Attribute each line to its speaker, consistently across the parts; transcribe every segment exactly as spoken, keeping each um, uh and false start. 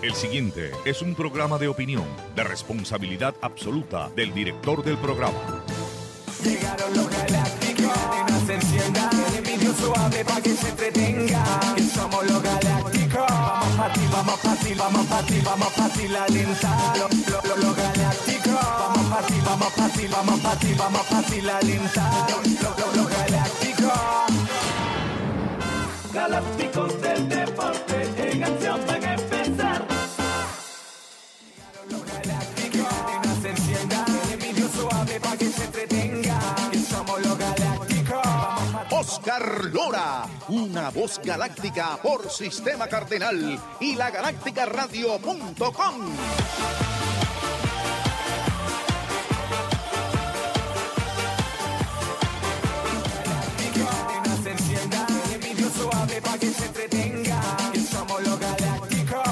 Speaker 1: El siguiente es un programa de opinión, de responsabilidad absoluta del director del programa.
Speaker 2: Llegaron los galácticos, que no se encienda, el envidio suave para que se entretenga. Que somos los galácticos, vamos pa' ti, vamos pa' ti, vamos pa' ti, vamos pa' ti la lenta. Los, los, los, los galácticos, vamos pa' ti, vamos pa' ti, vamos pa' ti, vamos pa' ti la lenta. Los, los, los, los galácticos. Galácticos del deporte, en acción van a empezar. Llegaron los galácticos, que no se encienda, el envidio suave para que se entretenga. Que somos los galácticos.
Speaker 3: Oscar Lora, una voz galáctica por Sistema Cardenal y la galáctica radio punto com.
Speaker 2: Para que se entretenga, que somos los galácticos.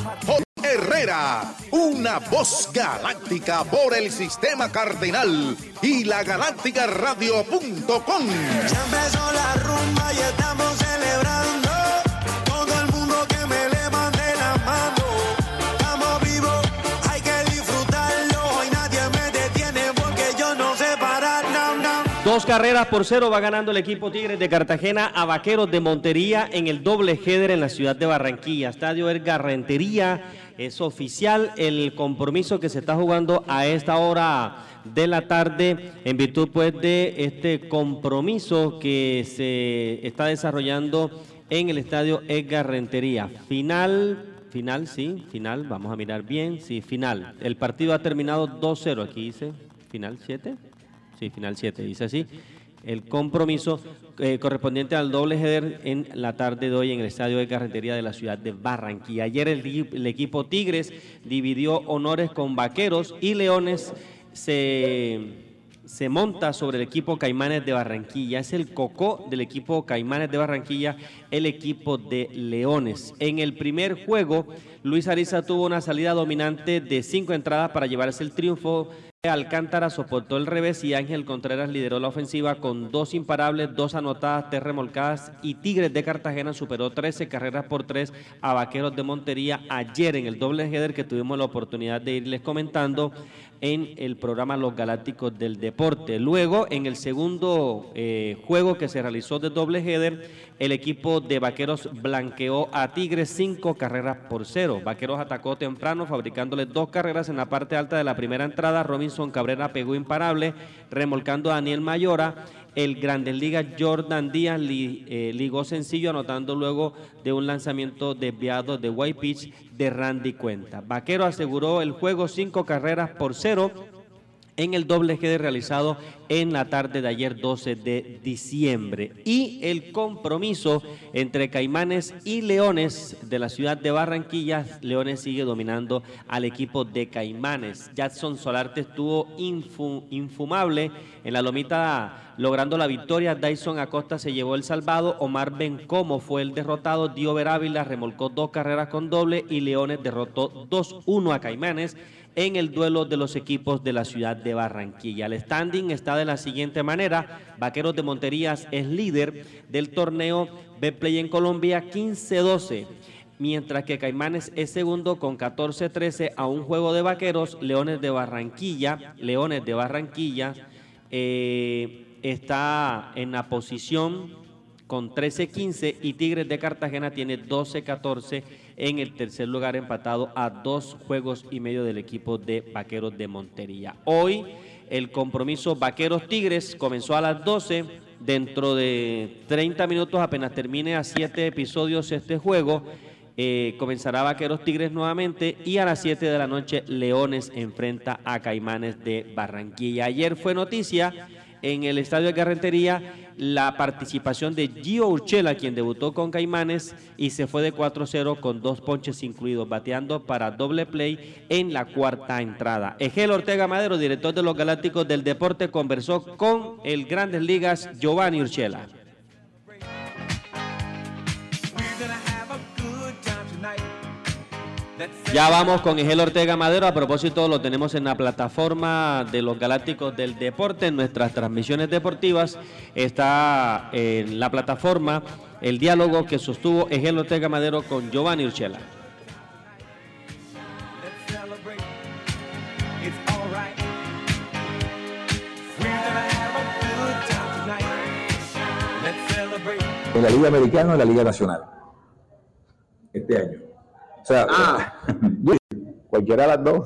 Speaker 3: Herrera, una voz galáctica por el Sistema Cardenal y la galáctica radio punto com.
Speaker 4: Ya empezó la rumba y estamos celebrando. Todo el mundo que me levante la mano. Estamos vivos, hay que disfrutarlo. Hoy nadie me detiene porque yo no sé parar, no, no.
Speaker 5: Dos carreras por cero va ganando el equipo Tigres de Cartagena a Vaqueros de Montería en el doble header en la ciudad de Barranquilla. Estadio Edgar Rentería, es oficial el compromiso que se está jugando a esta hora de la tarde en virtud pues de este compromiso que se está desarrollando en el estadio Edgar Rentería. Final, final, sí, final, vamos a mirar bien, sí, final. El partido ha terminado dos cero, aquí dice final siete. Sí, final siete, dice así. El compromiso eh, correspondiente al doble header en la tarde de hoy en el estadio de Carretería de la ciudad de Barranquilla. Ayer el, el equipo Tigres dividió honores con Vaqueros y Leones se, se monta sobre el equipo Caimanes de Barranquilla. Es el cocó del equipo Caimanes de Barranquilla, el equipo de Leones. En el primer juego, Luis Ariza tuvo una salida dominante de cinco entradas para llevarse el triunfo. Alcántara soportó el revés y Ángel Contreras lideró la ofensiva con dos imparables, dos anotadas, tres remolcadas y Tigres de Cartagena superó trece carreras por tres a Vaqueros de Montería ayer en el doble header que tuvimos la oportunidad de irles comentando en el programa Los Galácticos del Deporte. Luego, en el segundo eh, juego que se realizó de doble header, el equipo de Vaqueros blanqueó a Tigres cinco carreras por cero. Vaqueros atacó temprano, fabricándole dos carreras en la parte alta de la primera entrada. Robinson Cabrera pegó imparable, remolcando a Daniel Mayora. El Grandes Ligas Jordan Díaz li, eh, ligó sencillo, anotando luego de un lanzamiento desviado de white pitch de Randy Cuenta. Vaquero aseguró el juego cinco carreras por cero en el doble header realizado en la tarde de ayer doce de diciembre. Y el compromiso entre Caimanes y Leones de la ciudad de Barranquilla, Leones sigue dominando al equipo de Caimanes. Jackson Solarte estuvo infu, infumable en la lomita logrando la victoria. Dyson Acosta se llevó el salvado, Omar Bencomo fue el derrotado, Diover Ávila remolcó dos carreras con doble y Leones derrotó dos uno a Caimanes en el duelo de los equipos de la ciudad de Barranquilla. El standing está de la siguiente manera: Vaqueros de Monterías es líder del torneo Betplay en Colombia, quince doce, mientras que Caimanes es segundo con catorce trece a un juego de Vaqueros. Leones de Barranquilla, Leones de Barranquilla eh, está en la posición con trece quince y Tigres de Cartagena tiene doce catorce en el tercer lugar, empatado a dos juegos y medio del equipo de Vaqueros de Montería. Hoy el compromiso Vaqueros-Tigres comenzó a las doce. Dentro de treinta minutos, apenas termine a siete episodios este juego, eh, comenzará Vaqueros-Tigres nuevamente y a las siete de la noche Leones enfrenta a Caimanes de Barranquilla. Ayer fue noticia en el estadio de Carretería la participación de Gio Urchela, quien debutó con Caimanes y se fue de cuatro cero con dos ponches incluidos, bateando para doble play en la cuarta entrada. Egel Ortega Madero, director de los Galácticos del Deporte, conversó con el Grandes Ligas Giovanni Urchela. Ya vamos con Egel Ortega Madero. A propósito, lo tenemos en la plataforma de los Galácticos del Deporte, en nuestras transmisiones deportivas. Está en la plataforma el diálogo que sostuvo Egel Ortega Madero con Giovanni Urchela.
Speaker 6: ¿En la Liga Americana o en la Liga Nacional? Este año. O sea, ah. cualquiera de las dos.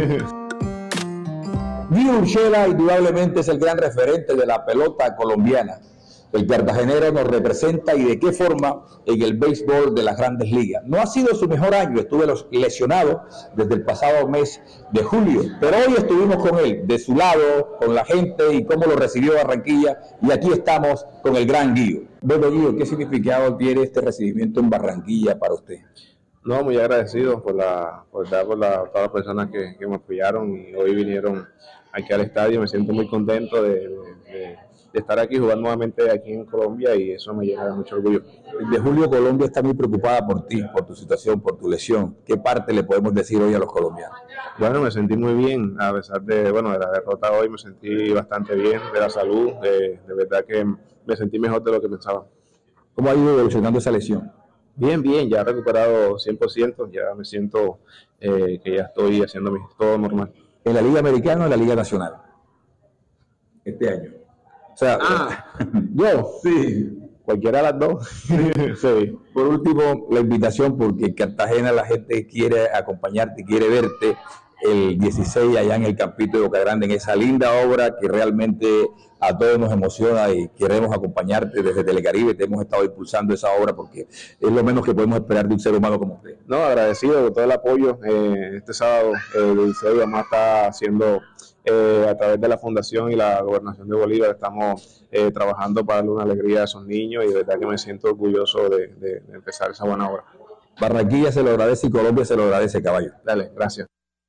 Speaker 6: Gio Urshela indudablemente es el gran referente de la pelota colombiana. El cartagenero nos representa y de qué forma en el béisbol de las grandes ligas. No ha sido su mejor año, estuve lesionado desde el pasado mes de julio, pero hoy estuvimos con él, de su lado, con la gente y cómo lo recibió Barranquilla, y aquí estamos con el gran Gio. Bueno, Gio, ¿qué significado tiene este recibimiento en Barranquilla para usted?
Speaker 7: No, muy agradecido por la por, por la, todas las personas que, que me apoyaron y hoy vinieron aquí al estadio. Me siento muy contento de, de, de, de estar aquí, jugar nuevamente aquí en Colombia, y eso me llena de mucho orgullo.
Speaker 6: De Julio, Colombia está muy preocupada por ti, por tu situación, por tu lesión. ¿Qué parte le podemos decir hoy a los colombianos?
Speaker 7: Bueno, me sentí muy bien, a pesar de, bueno, de la derrota hoy, me sentí bastante bien, de la salud, de, de verdad que me sentí mejor de lo que pensaba.
Speaker 6: ¿Cómo ha ido evolucionando esa lesión?
Speaker 7: Bien, bien, ya he recuperado cien por ciento, ya me siento eh, que ya estoy haciendo mi, todo normal.
Speaker 6: ¿En la Liga Americana o en la Liga Nacional? Este año. O sea,
Speaker 7: ah.
Speaker 6: yo, sí, cualquiera de las dos. Sí. Por último, la invitación, porque Cartagena la gente quiere acompañarte, quiere verte el dieciséis allá en el Campito de Boca Grande, en esa linda obra que realmente a todos nos emociona, y queremos acompañarte desde Telecaribe. Te hemos estado impulsando esa obra porque es lo menos que podemos esperar de un ser humano como usted.
Speaker 7: No, agradecido de todo el apoyo. Eh, este sábado, el dieciséis, además está haciendo eh, a través de la Fundación y la Gobernación de Bolívar, estamos eh, trabajando para darle una alegría a esos niños, y de verdad que me siento orgulloso de, de, de empezar esa buena obra.
Speaker 6: Barranquilla se lo agradece y Colombia se lo agradece, caballo.
Speaker 7: Dale, gracias.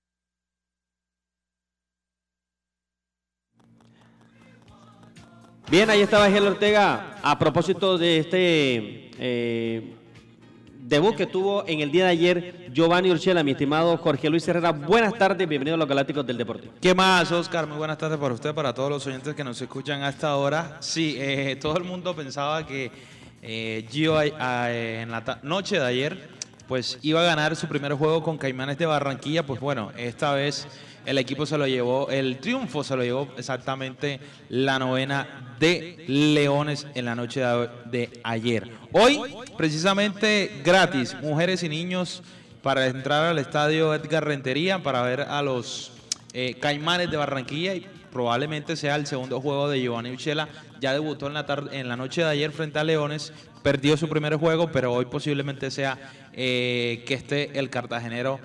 Speaker 5: Bien, ahí estaba Gel Ortega a propósito de este eh, debut que tuvo en el día de ayer Giovanni Urshela. Mi estimado Jorge Luis Herrera, buenas tardes, bienvenido a los Galácticos del Deporte.
Speaker 8: ¿Qué más, Oscar? Muy buenas tardes para usted, para todos los oyentes que nos escuchan a esta hora. Sí, eh, todo el mundo pensaba que eh, Gio eh, en la noche de ayer pues iba a ganar su primer juego con Caimanes de Barranquilla. Pues bueno, esta vez el equipo se lo llevó, el triunfo se lo llevó exactamente la novena de Leones en la noche de, de ayer. Hoy, precisamente gratis, mujeres y niños para entrar al estadio Edgar Rentería para ver a los eh, Caimanes de Barranquilla, y probablemente sea el segundo juego de Giovanni Urshela. Ya debutó en la, tarde, en la noche de ayer frente a Leones, perdió su primer juego, pero hoy posiblemente sea eh, que esté el cartagenero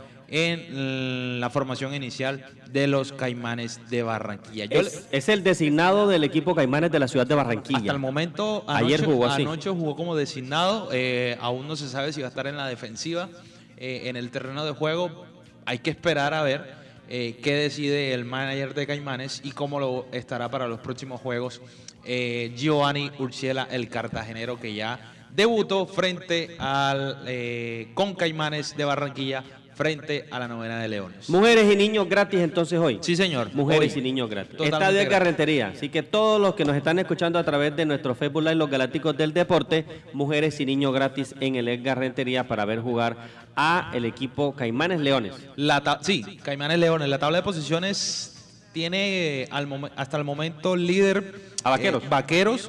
Speaker 8: en la formación inicial de los Caimanes de Barranquilla. Yo
Speaker 5: es, le... es el designado del equipo Caimanes de la ciudad de Barranquilla.
Speaker 8: Hasta el momento, anoche,
Speaker 5: ayer jugó así.
Speaker 8: Anoche jugó como designado, eh, aún no se sabe si va a estar en la defensiva, eh, en el terreno de juego. Hay que esperar a ver eh, qué decide el manager de Caimanes y cómo lo estará para los próximos juegos eh, Giovanni Urshela, el cartagenero que ya debutó frente al eh, con Caimanes de Barranquilla, frente a la novena de Leones.
Speaker 5: Mujeres y niños gratis entonces hoy.
Speaker 8: Sí, señor.
Speaker 5: Mujeres
Speaker 8: hoy.
Speaker 5: y niños gratis. Estadio de Carrentería. Así que todos los que nos están escuchando a través de nuestro Facebook Live, Los Galácticos del Deporte, mujeres y niños gratis en el Edgar Rentería para ver jugar a el equipo Caimanes Leones.
Speaker 8: La sí, Caimanes Leones. La tabla de posiciones tiene al hasta el momento líder
Speaker 5: a Vaqueros.
Speaker 8: Eh, Vaqueros,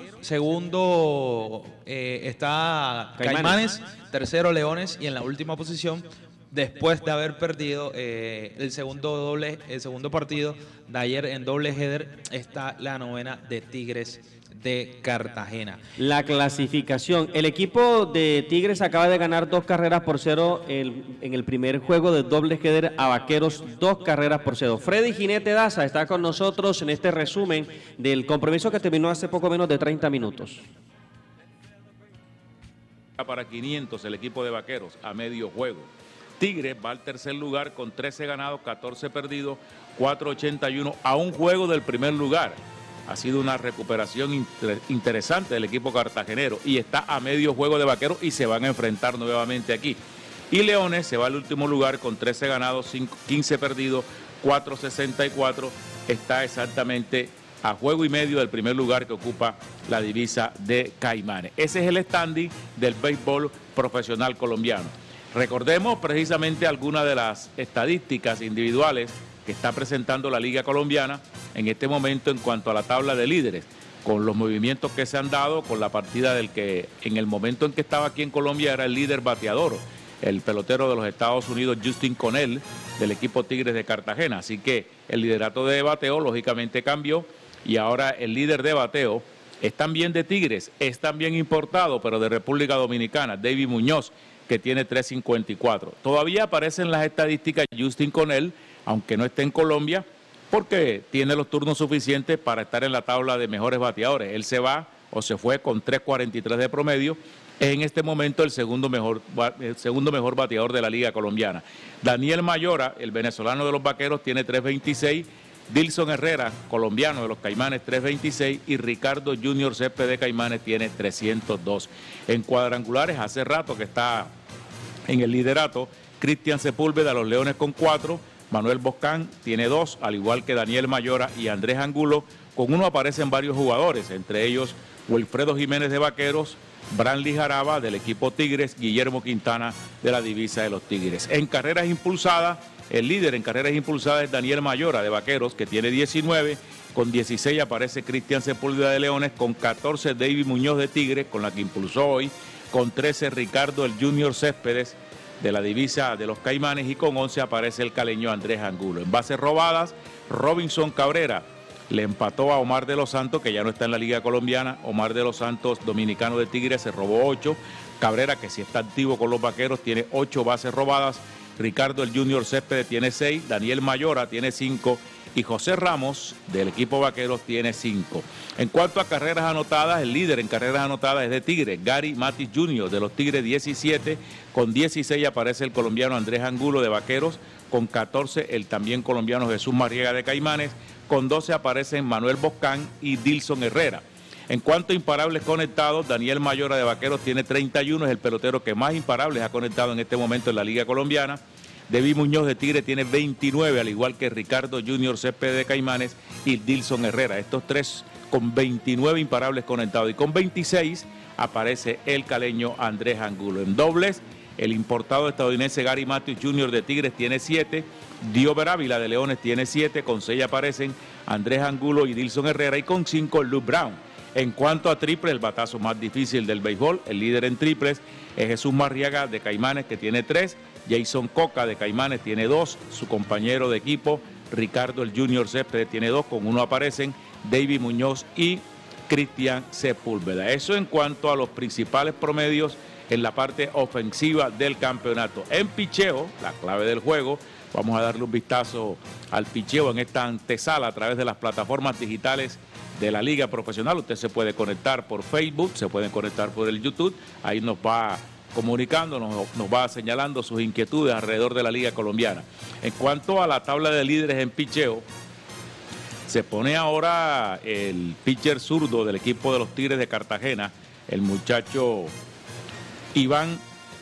Speaker 8: segundo eh, está Caimanes. Caimanes, tercero Leones, y en la última posición, después de haber perdido eh, el segundo doble, el segundo partido de ayer en doble header, está la novena de Tigres de Cartagena.
Speaker 5: La clasificación. El equipo de Tigres acaba de ganar dos carreras por cero el, en el primer juego de doble header a Vaqueros, dos carreras por cero. Freddy Jinete Daza está con nosotros en este resumen del compromiso que terminó hace poco menos de treinta minutos.
Speaker 9: Para quinientos el equipo de Vaqueros a medio juego. Tigres va al tercer lugar con trece ganados, catorce perdidos, cuatro ochenta y uno a un juego del primer lugar. Ha sido una recuperación inter interesante del equipo cartagenero y está a medio juego de Vaqueros y se van a enfrentar nuevamente aquí. Y Leones se va al último lugar con trece ganados, quince perdidos, cuatro sesenta y cuatro. Está exactamente a juego y medio del primer lugar que ocupa la divisa de Caimanes. Ese es el standing del béisbol profesional colombiano. Recordemos precisamente algunas de las estadísticas individuales que está presentando la Liga Colombiana en este momento en cuanto a la tabla de líderes. con los movimientos que se han dado, con la partida del que en el momento en que estaba aquí en Colombia era el líder bateador, el pelotero de los Estados Unidos, Justin Connell, del equipo Tigres de Cartagena. Así que el liderato de bateo lógicamente cambió y ahora el líder de bateo es también de Tigres, es también importado, pero de República Dominicana, David Muñoz, que tiene tres cincuenta y cuatro. Todavía aparecen las estadísticas Justin Connell, aunque no esté en Colombia, porque tiene los turnos suficientes para estar en la tabla de mejores bateadores. Él se va o se fue con tres cuarenta y tres de promedio. Es en este momento el segundo mejor, el segundo mejor bateador de la Liga Colombiana. Daniel Mayora, el venezolano de los Vaqueros, tiene tres veintiséis. Dilson Herrera, colombiano de los Caimanes, tres veintiséis. Y Ricardo Junior Céspedes de Caimanes tiene trescientos dos. En cuadrangulares, hace rato que está en el liderato Cristian Sepúlveda, los Leones, con cuatro. Manuel Boscán tiene dos, al igual que Daniel Mayora y Andrés Angulo. Con uno aparecen varios jugadores, entre ellos Wilfredo Jiménez de Vaqueros, Branly Jaraba del equipo Tigres, Guillermo Quintana de la divisa de los Tigres. En carreras impulsadas, el líder en carreras impulsadas es Daniel Mayora de Vaqueros, que tiene diecinueve. Con dieciséis aparece Cristian Sepúlveda de Leones, con catorce David Muñoz de Tigres, con la que impulsó hoy, con trece Ricardo el Junior Céspedes de la divisa de los Caimanes, y con once aparece el caleño Andrés Angulo. En bases robadas, Robinson Cabrera le empató a Omar de los Santos, que ya no está en la Liga Colombiana. Omar de los Santos, dominicano de Tigres, se robó ocho. Cabrera, que si está activo con los Vaqueros, tiene ocho bases robadas. Ricardo el Junior Céspedes tiene seis, Daniel Mayora tiene cinco y José Ramos del equipo Vaqueros tiene cinco. En cuanto a carreras anotadas, el líder en carreras anotadas es de Tigres, Gary Matis junior de los Tigres, diecisiete. Con dieciséis aparece el colombiano Andrés Angulo de Vaqueros, con catorce el también colombiano Jesús Marriega de Caimanes, con doce aparecen Manuel Boscán y Dilson Herrera. En cuanto a imparables conectados, Daniel Mayora de Vaqueros tiene treinta y uno, es el pelotero que más imparables ha conectado en este momento en la Liga Colombiana. David Muñoz de Tigre tiene veintinueve, al igual que Ricardo Junior Céspedes de Caimanes y Dilson Herrera. Estos tres con veintinueve imparables conectados, y con veintiséis aparece el caleño Andrés Angulo. En dobles, el importado estadounidense Gary Matthews junior de Tigres tiene siete, Diover Ávila de Leones tiene siete, con seis aparecen Andrés Angulo y Dilson Herrera, y con cinco Luke Brown. En cuanto a triple, el batazo más difícil del béisbol, el líder en triples es Jesús Marriaga de Caimanes, que tiene tres, Jason Coca de Caimanes tiene dos, su compañero de equipo Ricardo el Junior Céspedes tiene dos, con uno aparecen David Muñoz y Cristian Sepúlveda. Eso en cuanto a los principales promedios en la parte ofensiva del campeonato. En picheo, la clave del juego, vamos a darle un vistazo al picheo en esta antesala a través de las plataformas digitales de la Liga Profesional. Usted se puede conectar por Facebook, se pueden conectar por el YouTube, ahí nos va comunicando, nos, nos va señalando sus inquietudes alrededor de la Liga Colombiana. En cuanto a la tabla de líderes en picheo, se pone ahora el pitcher zurdo del equipo de los Tigres de Cartagena, el muchacho Iván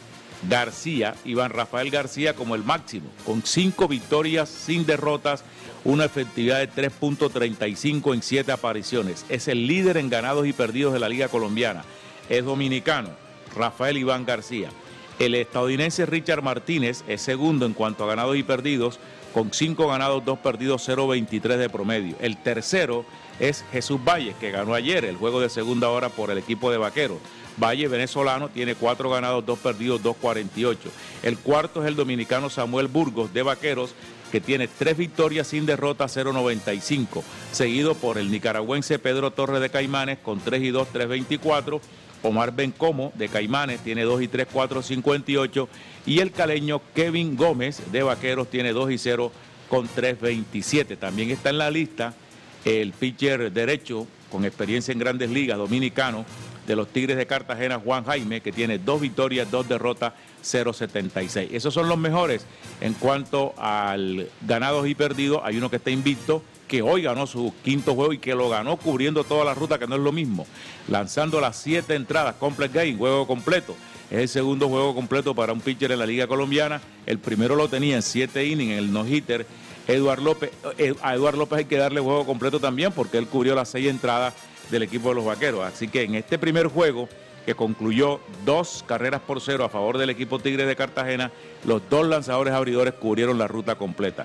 Speaker 9: García, Iván Rafael García, como el máximo, con cinco victorias sin derrotas, una efectividad de tres punto treinta y cinco en siete apariciones. Es el líder en ganados y perdidos de la Liga Colombiana. Es dominicano, Rafael Iván García. El estadounidense Richard Martínez es segundo en cuanto a ganados y perdidos, con cinco ganados, dos perdidos, cero veintitrés de promedio. El tercero es Jesús Valle, que ganó ayer el juego de segunda hora por el equipo de Vaqueros. Valle, venezolano, tiene cuatro ganados, dos perdidos, dos cuarenta y ocho. El cuarto es el dominicano Samuel Burgos de Vaqueros, que tiene tres victorias sin derrota, cero noventa y cinco. Seguido por el nicaragüense Pedro Torres de Caimanes, con tres y dos, tres veinticuatro. Omar Bencomo de Caimanes tiene dos y tres, cuatro cincuenta y ocho. Y el caleño Kevin Gómez de Vaqueros tiene dos y cero con tres veintisiete. También está en la lista el pitcher derecho con experiencia en Grandes Ligas, dominicano, de los Tigres de Cartagena, Juan Jaime, que tiene dos victorias, dos derrotas, cero setenta y seis. Esos son los mejores. En cuanto al ganados y perdidos, hay uno que está invicto, que hoy ganó su quinto juego y que lo ganó cubriendo toda la ruta, que no es lo mismo, lanzando las siete entradas, complete game, juego completo. Es el segundo juego completo para un pitcher en la Liga Colombiana. El primero lo tenía en siete innings, en el no-hitter, Eduard López. A Eduard López hay que darle juego completo también, porque él cubrió las seis entradas del equipo de los Vaqueros. Así que en este primer juego, que concluyó dos carreras por cero a favor del equipo Tigres de Cartagena, los dos lanzadores abridores cubrieron la ruta completa.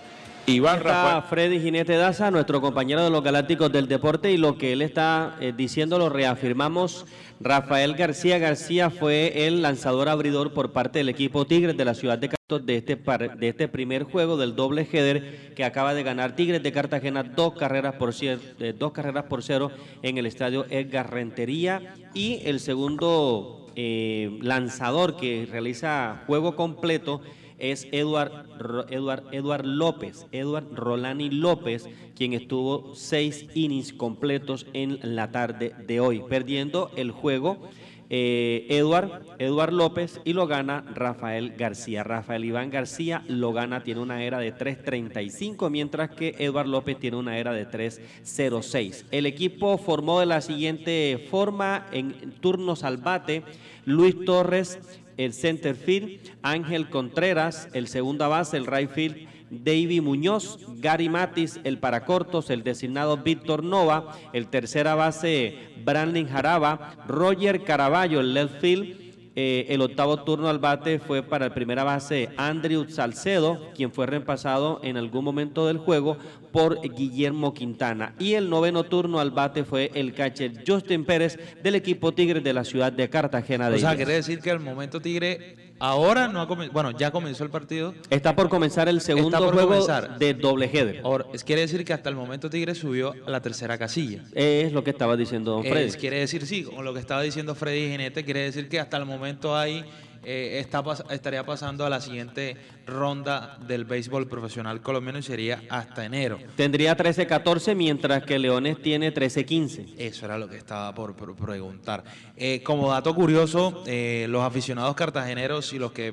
Speaker 9: Iván
Speaker 5: Está
Speaker 9: Rafael.
Speaker 5: Freddy Jinete Daza, nuestro compañero de los Galácticos del Deporte, y lo que él está eh, diciendo lo reafirmamos. Rafael García García fue el lanzador abridor por parte del equipo Tigres de la ciudad de Cartago de este, par, de este primer juego del doble header que acaba de ganar Tigres de Cartagena dos carreras por cero, eh, dos carreras por cero en el estadio Edgar Rentería. Y el segundo eh, lanzador que realiza juego completo es Eduard, Eduard, Eduard López, Eduard Rolani López, quien estuvo seis innings completos en la tarde de hoy, perdiendo el juego eh, Eduard, Eduard López, y lo gana Rafael García. Rafael Iván García lo gana, tiene una era de tres treinta y cinco, mientras que Eduard López tiene una era de tres cero seis. El equipo formó de la siguiente forma: en turnos al bate, Luis Torres, el center field, Ángel Contreras, el segunda base, el right field, Davy Muñoz, Gary Matis, el paracortos, el designado Víctor Nova, el tercera base, Brandon Jaraba, Roger Caraballo, el left field. Eh, el octavo turno al bate fue para el primera base Andrew Salcedo, quien fue reemplazado en algún momento del juego por Guillermo Quintana. Y el noveno turno al bate fue el catcher Justin Pérez del equipo Tigres de la ciudad de Cartagena de
Speaker 8: O sea,
Speaker 5: Indias.
Speaker 8: quiere decir que al momento Tigre ahora no ha comenzado, bueno, ya comenzó el partido.
Speaker 5: Está por comenzar el segundo
Speaker 8: Está por
Speaker 5: juego
Speaker 8: comenzar.
Speaker 5: de doble header.
Speaker 8: Ahora, es- quiere decir que hasta el momento Tigre subió a la tercera casilla.
Speaker 5: Es lo que estaba diciendo don Freddy.
Speaker 8: Es- quiere decir, sí, con lo que estaba diciendo Freddy Jinete, quiere decir que hasta el momento ahí eh, está, pas- estaría pasando a la siguiente ronda del béisbol profesional colombiano y sería hasta enero.
Speaker 5: Tendría trece catorce, mientras que Leones tiene trece quince.
Speaker 8: Eso era lo que estaba por, por preguntar. Eh, como dato curioso, eh, los aficionados cartageneros y los que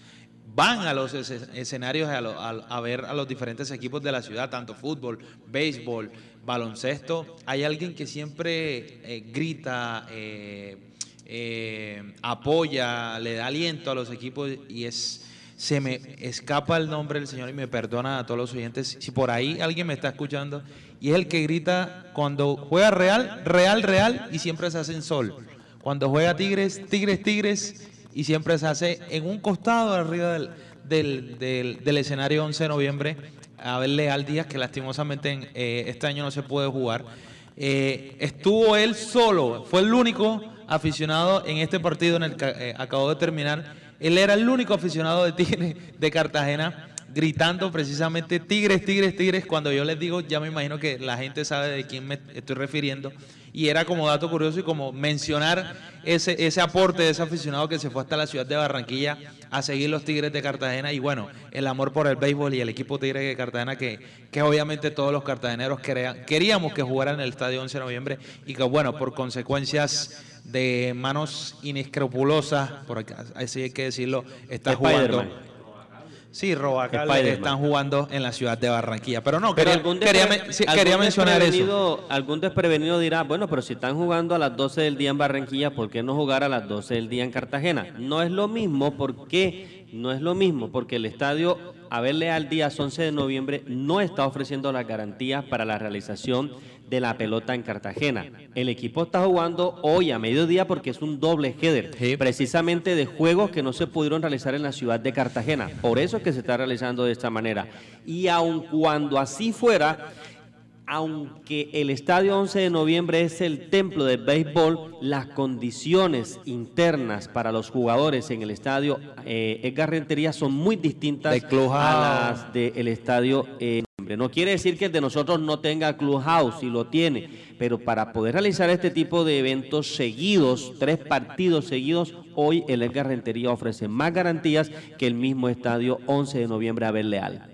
Speaker 8: van a los es- escenarios a, lo- a- a ver a los diferentes equipos de la ciudad, tanto fútbol, béisbol, baloncesto, hay alguien que siempre eh, grita, eh, eh, apoya, le da aliento a los equipos y es... Se me escapa el nombre del señor y me perdona a todos los oyentes si por ahí alguien me está escuchando, y es el que grita cuando juega Real, Real, Real y siempre se hace en sol. Cuando juega Tigres, Tigres, Tigres y siempre se hace en un costado arriba del, del, del, del escenario once de noviembre. A ver, Leal Díaz, que lastimosamente en, eh, este año no se puede jugar. Eh, estuvo él solo, fue el único aficionado en este partido en el que eh, acabó de terminar. Él era el único aficionado de Tigres de Cartagena gritando precisamente Tigres, Tigres, Tigres. Cuando yo les digo, ya me imagino que la gente sabe de quién me estoy refiriendo. Y era como dato curioso y como mencionar ese, ese aporte de ese aficionado que se fue hasta la ciudad de Barranquilla a seguir los Tigres de Cartagena. Y bueno, el amor por el béisbol y el equipo Tigres de Cartagena que, que obviamente todos los cartageneros querían, queríamos que jugaran en el estadio once de noviembre y que bueno, por consecuencias de manos inescrupulosas, por acá, así hay que decirlo, está jugando. Sí, Robacal
Speaker 5: Spider-Man.
Speaker 8: están jugando en la ciudad de Barranquilla. Pero no,
Speaker 5: Pero
Speaker 8: quería,
Speaker 5: algún,
Speaker 8: quería,
Speaker 5: despre-
Speaker 8: men- sí,
Speaker 5: algún
Speaker 8: quería mencionar eso.
Speaker 5: desprevenido- algún desprevenido dirá, bueno, pero si están jugando a las doce del día en Barranquilla, ¿por qué no jugar a las doce del día en Cartagena? No es lo mismo, porque no es lo mismo, porque el estadio Abel Leal Díaz once de noviembre no está ofreciendo las garantías para la realización de la pelota en Cartagena. El equipo está jugando hoy a mediodía porque es un doble header,
Speaker 8: Sí.
Speaker 5: precisamente de juegos que no se pudieron realizar en la ciudad de Cartagena. Por eso es que se está realizando de esta manera. Y aun cuando así fuera, aunque el estadio once de noviembre es el templo del béisbol, las condiciones internas para los jugadores en el estadio eh, Edgar Rentería son muy distintas
Speaker 8: De clubhouse.
Speaker 5: a las del estadio eh, no quiere decir que el de nosotros no tenga clubhouse, si lo tiene, pero para poder realizar este tipo de eventos seguidos, tres partidos seguidos, hoy el Edgar Rentería ofrece más garantías que el mismo estadio once de noviembre Abel Leal.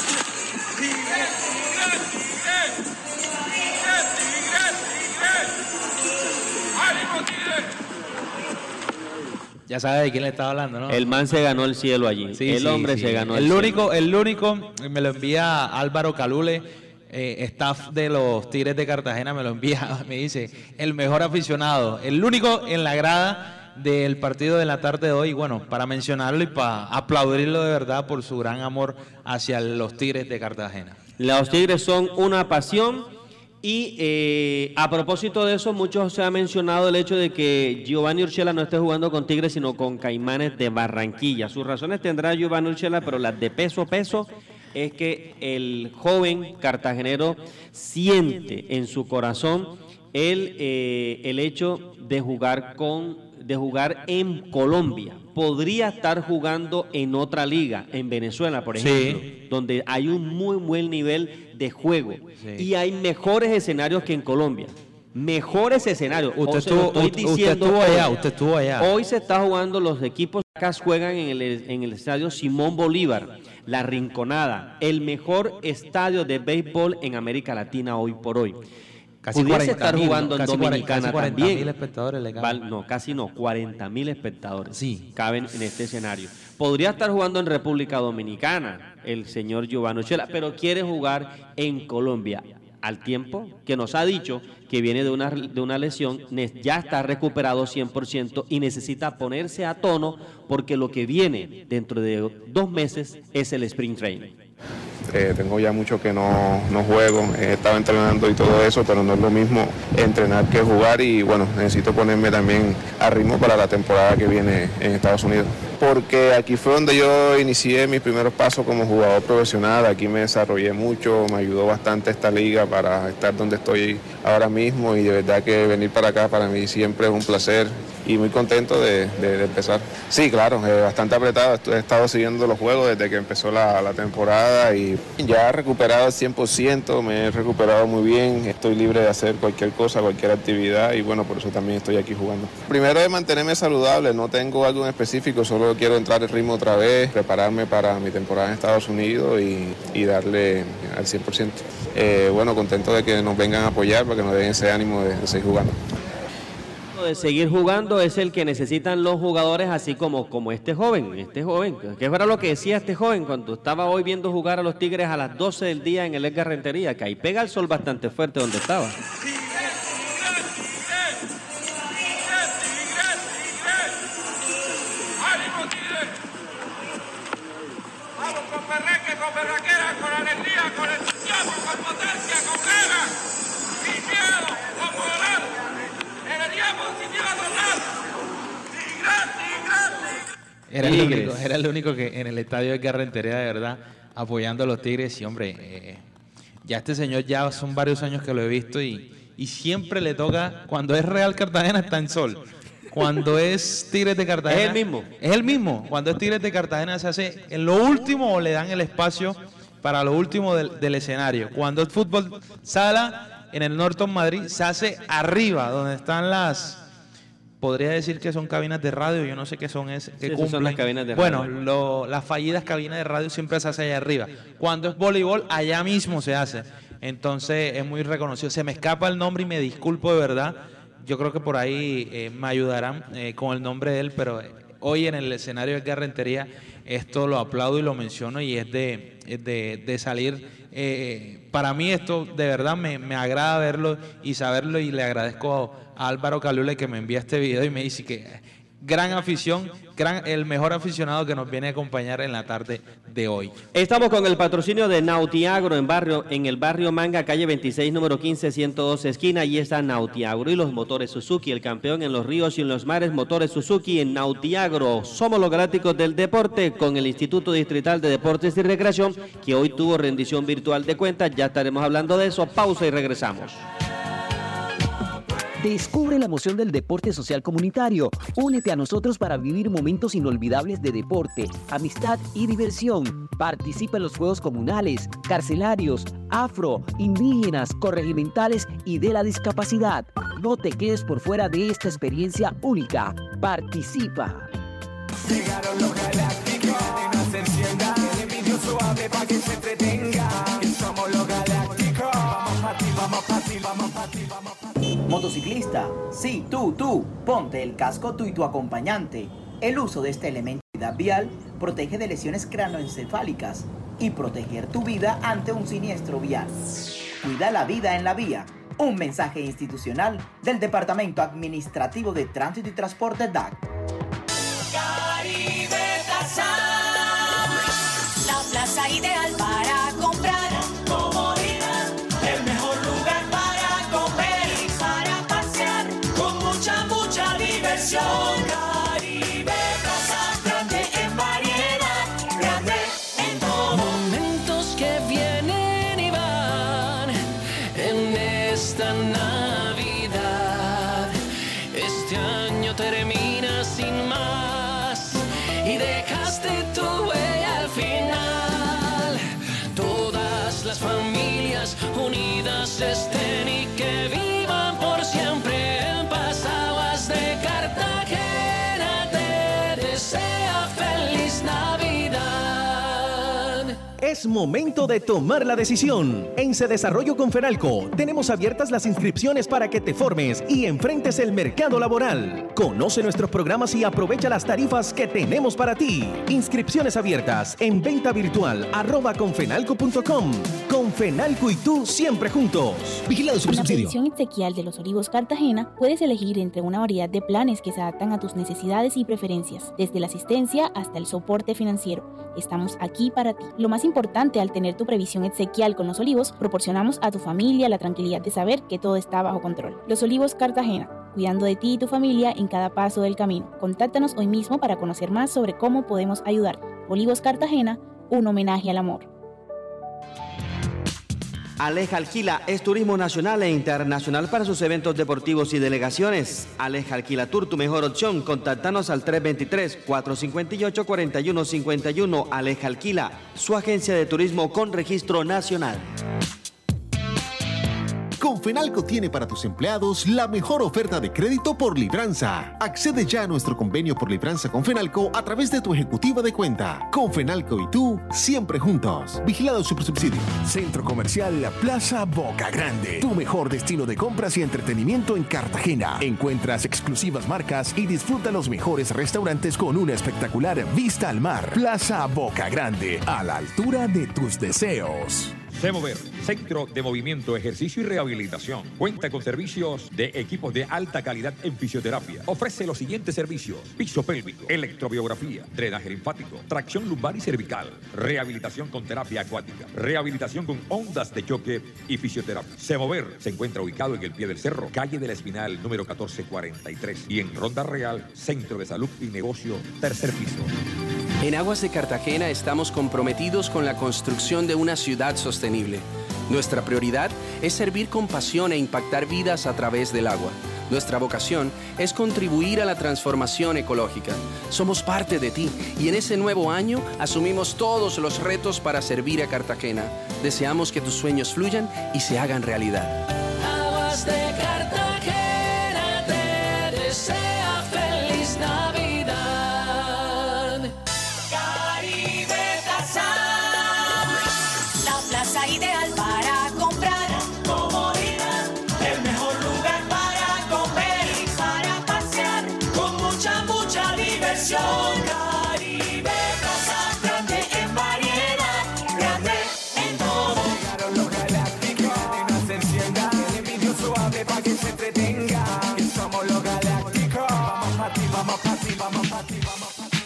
Speaker 8: Ya sabes de quién le estaba hablando, ¿no?
Speaker 5: El man se ganó el cielo allí.
Speaker 8: Sí,
Speaker 5: el
Speaker 8: sí,
Speaker 5: hombre
Speaker 8: sí.
Speaker 5: se ganó
Speaker 8: el
Speaker 5: el,
Speaker 8: único,
Speaker 5: cielo.
Speaker 8: el único me lo envía Álvaro Calule, eh, staff de los Tigres de Cartagena, me lo envía, me dice, el mejor aficionado, el único en la grada del partido de la tarde de hoy, bueno, para mencionarlo y para aplaudirlo de verdad por su gran amor hacia los Tigres de Cartagena.
Speaker 5: Los Tigres son una pasión. Y eh, a propósito de eso, mucho se ha mencionado el hecho de que Giovanni Urshela no esté jugando con Tigres, sino con Caimanes de Barranquilla. Sus razones tendrá Giovanni Urshela, pero las de peso peso es que el joven cartagenero siente en su corazón el, eh, el hecho de jugar con, de jugar en Colombia. Podría estar jugando en otra liga, en Venezuela, por ejemplo, sí, donde hay un muy buen nivel de juego, sí, y hay mejores escenarios que en Colombia. Mejores escenarios.
Speaker 8: Usted estuvo, estoy diciendo, usted estuvo allá, usted estuvo allá.
Speaker 5: Hoy se está jugando, los equipos acá juegan en el, en el estadio Simón Bolívar, La Rinconada, el mejor estadio de béisbol en América Latina hoy por hoy.
Speaker 8: Casi
Speaker 5: pudiese
Speaker 8: cuarenta
Speaker 5: estar
Speaker 8: mil,
Speaker 5: jugando
Speaker 8: ¿no?
Speaker 5: en
Speaker 8: Casi
Speaker 5: Dominicana
Speaker 8: cuarenta
Speaker 5: también.
Speaker 8: mil espectadores le
Speaker 5: Val, no, casi no, cuarenta mil espectadores
Speaker 8: sí,
Speaker 5: caben en este escenario. Podría estar jugando en República Dominicana el señor Giovanni Uchela, pero quiere jugar en Colombia. Al tiempo que nos ha dicho que viene de una, de una lesión, ya está recuperado cien por ciento y necesita ponerse a tono porque lo que viene dentro de dos meses es el sprint training.
Speaker 7: Eh, tengo ya mucho que no, no juego, he estado entrenando y todo eso, pero no es lo mismo entrenar que jugar y bueno, necesito ponerme también a ritmo para la temporada que viene en Estados Unidos. Porque aquí fue donde yo inicié mis primeros pasos como jugador profesional, aquí me desarrollé mucho, me ayudó bastante esta liga para estar donde estoy ahora mismo y de verdad que venir para acá para mí siempre es un placer y muy contento de, de, de empezar. Sí, claro, eh, bastante apretado, he estado siguiendo los juegos desde que empezó la, la temporada y ya he recuperado al cien por ciento, me he recuperado muy bien, estoy libre de hacer cualquier cosa, cualquier actividad y bueno, por eso también estoy aquí jugando. Primero es mantenerme saludable, no tengo algo en específico, solo quiero entrar en ritmo otra vez, prepararme para mi temporada en Estados Unidos y, y darle al cien por ciento. Eh, bueno, contento de que nos vengan a apoyar para que nos den ese ánimo de, de seguir jugando.
Speaker 5: De seguir jugando es el que necesitan los jugadores, así como, como este joven, este joven, que era lo que decía este joven cuando estaba hoy viendo jugar a los Tigres a las doce del día en el Edgar Rentería, que ahí pega el sol bastante fuerte donde estaba.
Speaker 10: Vamos con perreque, con berraquera, con alegría, con entusiasmo, con potencia, con ganas, sin miedo, con volar.
Speaker 8: Era el, único, era el único que en el estadio de Garrentería, de verdad, apoyando a los Tigres. Y hombre, eh, ya este señor ya son varios años que lo he visto y, y siempre le toca, cuando es Real Cartagena está en sol. Cuando es Tigres de Cartagena...
Speaker 5: Es el mismo.
Speaker 8: Es el mismo. Cuando es Tigres de Cartagena se hace en lo último o le dan el espacio para lo último del, del escenario. Cuando es fútbol sala, en el Norton Madrid, se hace arriba, donde están las... Podría decir que son cabinas de radio, yo no sé qué son esas.
Speaker 5: Sí, son las cabinas de
Speaker 8: bueno,
Speaker 5: radio.
Speaker 8: Lo, las fallidas cabinas de radio siempre se hace allá arriba. Cuando es voleibol, allá mismo se hace. Entonces es muy reconocido. Se me escapa el nombre y me disculpo de verdad. Yo creo que por ahí eh, me ayudarán eh, con el nombre de él, pero eh, hoy en el escenario de Garrentería esto lo aplaudo y lo menciono y es de, es de, de salir. Eh, para mí esto de verdad me, me agrada verlo y saberlo y le agradezco a, a Álvaro Calule que me envía este video y me dice que gran afición, gran, el mejor aficionado que nos viene a acompañar en la tarde de hoy.
Speaker 5: Estamos con el patrocinio de Nautiagro en barrio, en el barrio Manga, calle veintiséis, número quince, ciento doce, esquina. Allí está Nautiagro y los motores Suzuki, el campeón en los ríos y en los mares, motores Suzuki en Nautiagro. Somos los galácticos del deporte con el Instituto Distrital de Deportes y Recreación, que hoy tuvo rendición virtual de cuentas. Ya estaremos hablando de eso. Pausa y regresamos.
Speaker 11: Descubre la emoción del deporte social comunitario. Únete a nosotros para vivir momentos inolvidables de deporte, amistad y diversión. Participa en los juegos comunales, carcelarios, afro, indígenas, corregimentales y de la discapacidad. No te quedes por fuera de esta experiencia única. Participa.
Speaker 2: Llegaron los galácticos, no se encienda, el vídeo suave para que se entretenga. Que somos los galácticos. Vamos pa' ti, vamos pa' ti, vamos pa' ti, vamos pa' ti.
Speaker 12: Motociclista, sí, tú, tú, ponte el casco tú y tu acompañante. El uso de este elemento de seguridad vial protege de lesiones cranoencefálicas y proteger tu vida ante un siniestro vial. Cuida la vida en la vía. Un mensaje institucional del Departamento Administrativo de Tránsito y Transporte D A C.
Speaker 13: Caribe Plaza, la plaza ideal para comprar. Comodidad, el mejor lugar para comer y para pasear, con mucha, mucha diversión. Caribe Plaza, grande en variedad, grande en todo. Momentos
Speaker 14: unidas estén y que vivan por siempre en paz. Aguas de Cartagena te desea feliz Navidad.
Speaker 15: Es momento de tomar la decisión. En Se Desarrollo con Fenalco tenemos abiertas las inscripciones para que te formes y enfrentes el mercado laboral. Conoce nuestros programas y aprovecha las tarifas que tenemos para ti. Inscripciones abiertas en venta virtual arroba confenalco punto com. Con Fenalco y tú siempre juntos. Vigilado
Speaker 16: Con la
Speaker 15: subsidio.
Speaker 16: pensión exequial de Los Olivos Cartagena puedes elegir entre una variedad de planes que se adaptan a tus necesidades y preferencias, desde la asistencia hasta el soporte financiero. Estamos aquí para ti. Lo más importante al tener tu previsión exequial con Los Olivos, proporcionamos a tu familia la tranquilidad de saber que todo está bajo control. Los Olivos Cartagena, cuidando de ti y tu familia en cada paso del camino. Contáctanos hoy mismo para conocer más sobre cómo podemos ayudar. Olivos Cartagena, un homenaje al amor.
Speaker 5: Aleja Alquila es turismo nacional e internacional para sus eventos deportivos y delegaciones. Aleja Alquila Tour, tu mejor opción. Contáctanos al tres dos tres, cuatro cinco ocho, cuatro uno cinco uno. Aleja Alquila, su agencia de turismo con registro nacional.
Speaker 17: Confenalco tiene para tus empleados la mejor oferta de crédito por libranza. Accede ya a nuestro convenio por libranza con Fenalco a través de tu ejecutiva de cuenta. Confenalco y tú, siempre juntos. Vigilado Supersubsidio.
Speaker 18: Centro Comercial La Plaza Boca Grande. Tu mejor destino de compras y entretenimiento en Cartagena. Encuentras exclusivas marcas y disfruta los mejores restaurantes con una espectacular vista al mar. Plaza Boca Grande, a la altura de tus deseos.
Speaker 19: Semover, Centro de Movimiento, Ejercicio y Rehabilitación. Cuenta con servicios de equipos de alta calidad en fisioterapia. Ofrece los siguientes servicios: piso pélvico, electrobiografía, drenaje linfático, tracción lumbar y cervical, rehabilitación con terapia acuática, rehabilitación con ondas de choque y fisioterapia. Semover se encuentra ubicado en el pie del cerro, calle de la Espinal, número catorce cuarenta y tres, y en Ronda Real, Centro de Salud y Negocio, tercer piso.
Speaker 20: En Aguas de Cartagena estamos comprometidos con la construcción de una ciudad sostenible. Nuestra prioridad es servir con pasión e impactar vidas a través del agua. Nuestra vocación es contribuir a la transformación ecológica. Somos parte de ti y en ese nuevo año asumimos todos los retos para servir a Cartagena. Deseamos que tus sueños fluyan y se hagan realidad.
Speaker 14: Aguas de Cartagena te desea feliz Navidad.
Speaker 13: La plaza ideal para comprar, comodidad, el mejor lugar para comer y para pasear, con mucha, mucha diversión. Caribe Plaza, grande en variedad, grande en todo.
Speaker 2: Llegaron los galácticos, que no se encienda, el vídeo suave para que se entretenga, que somos los galácticos. Vamos pa' ti, vamos pa' ti, vamos pa' ti, vamos pa' ti.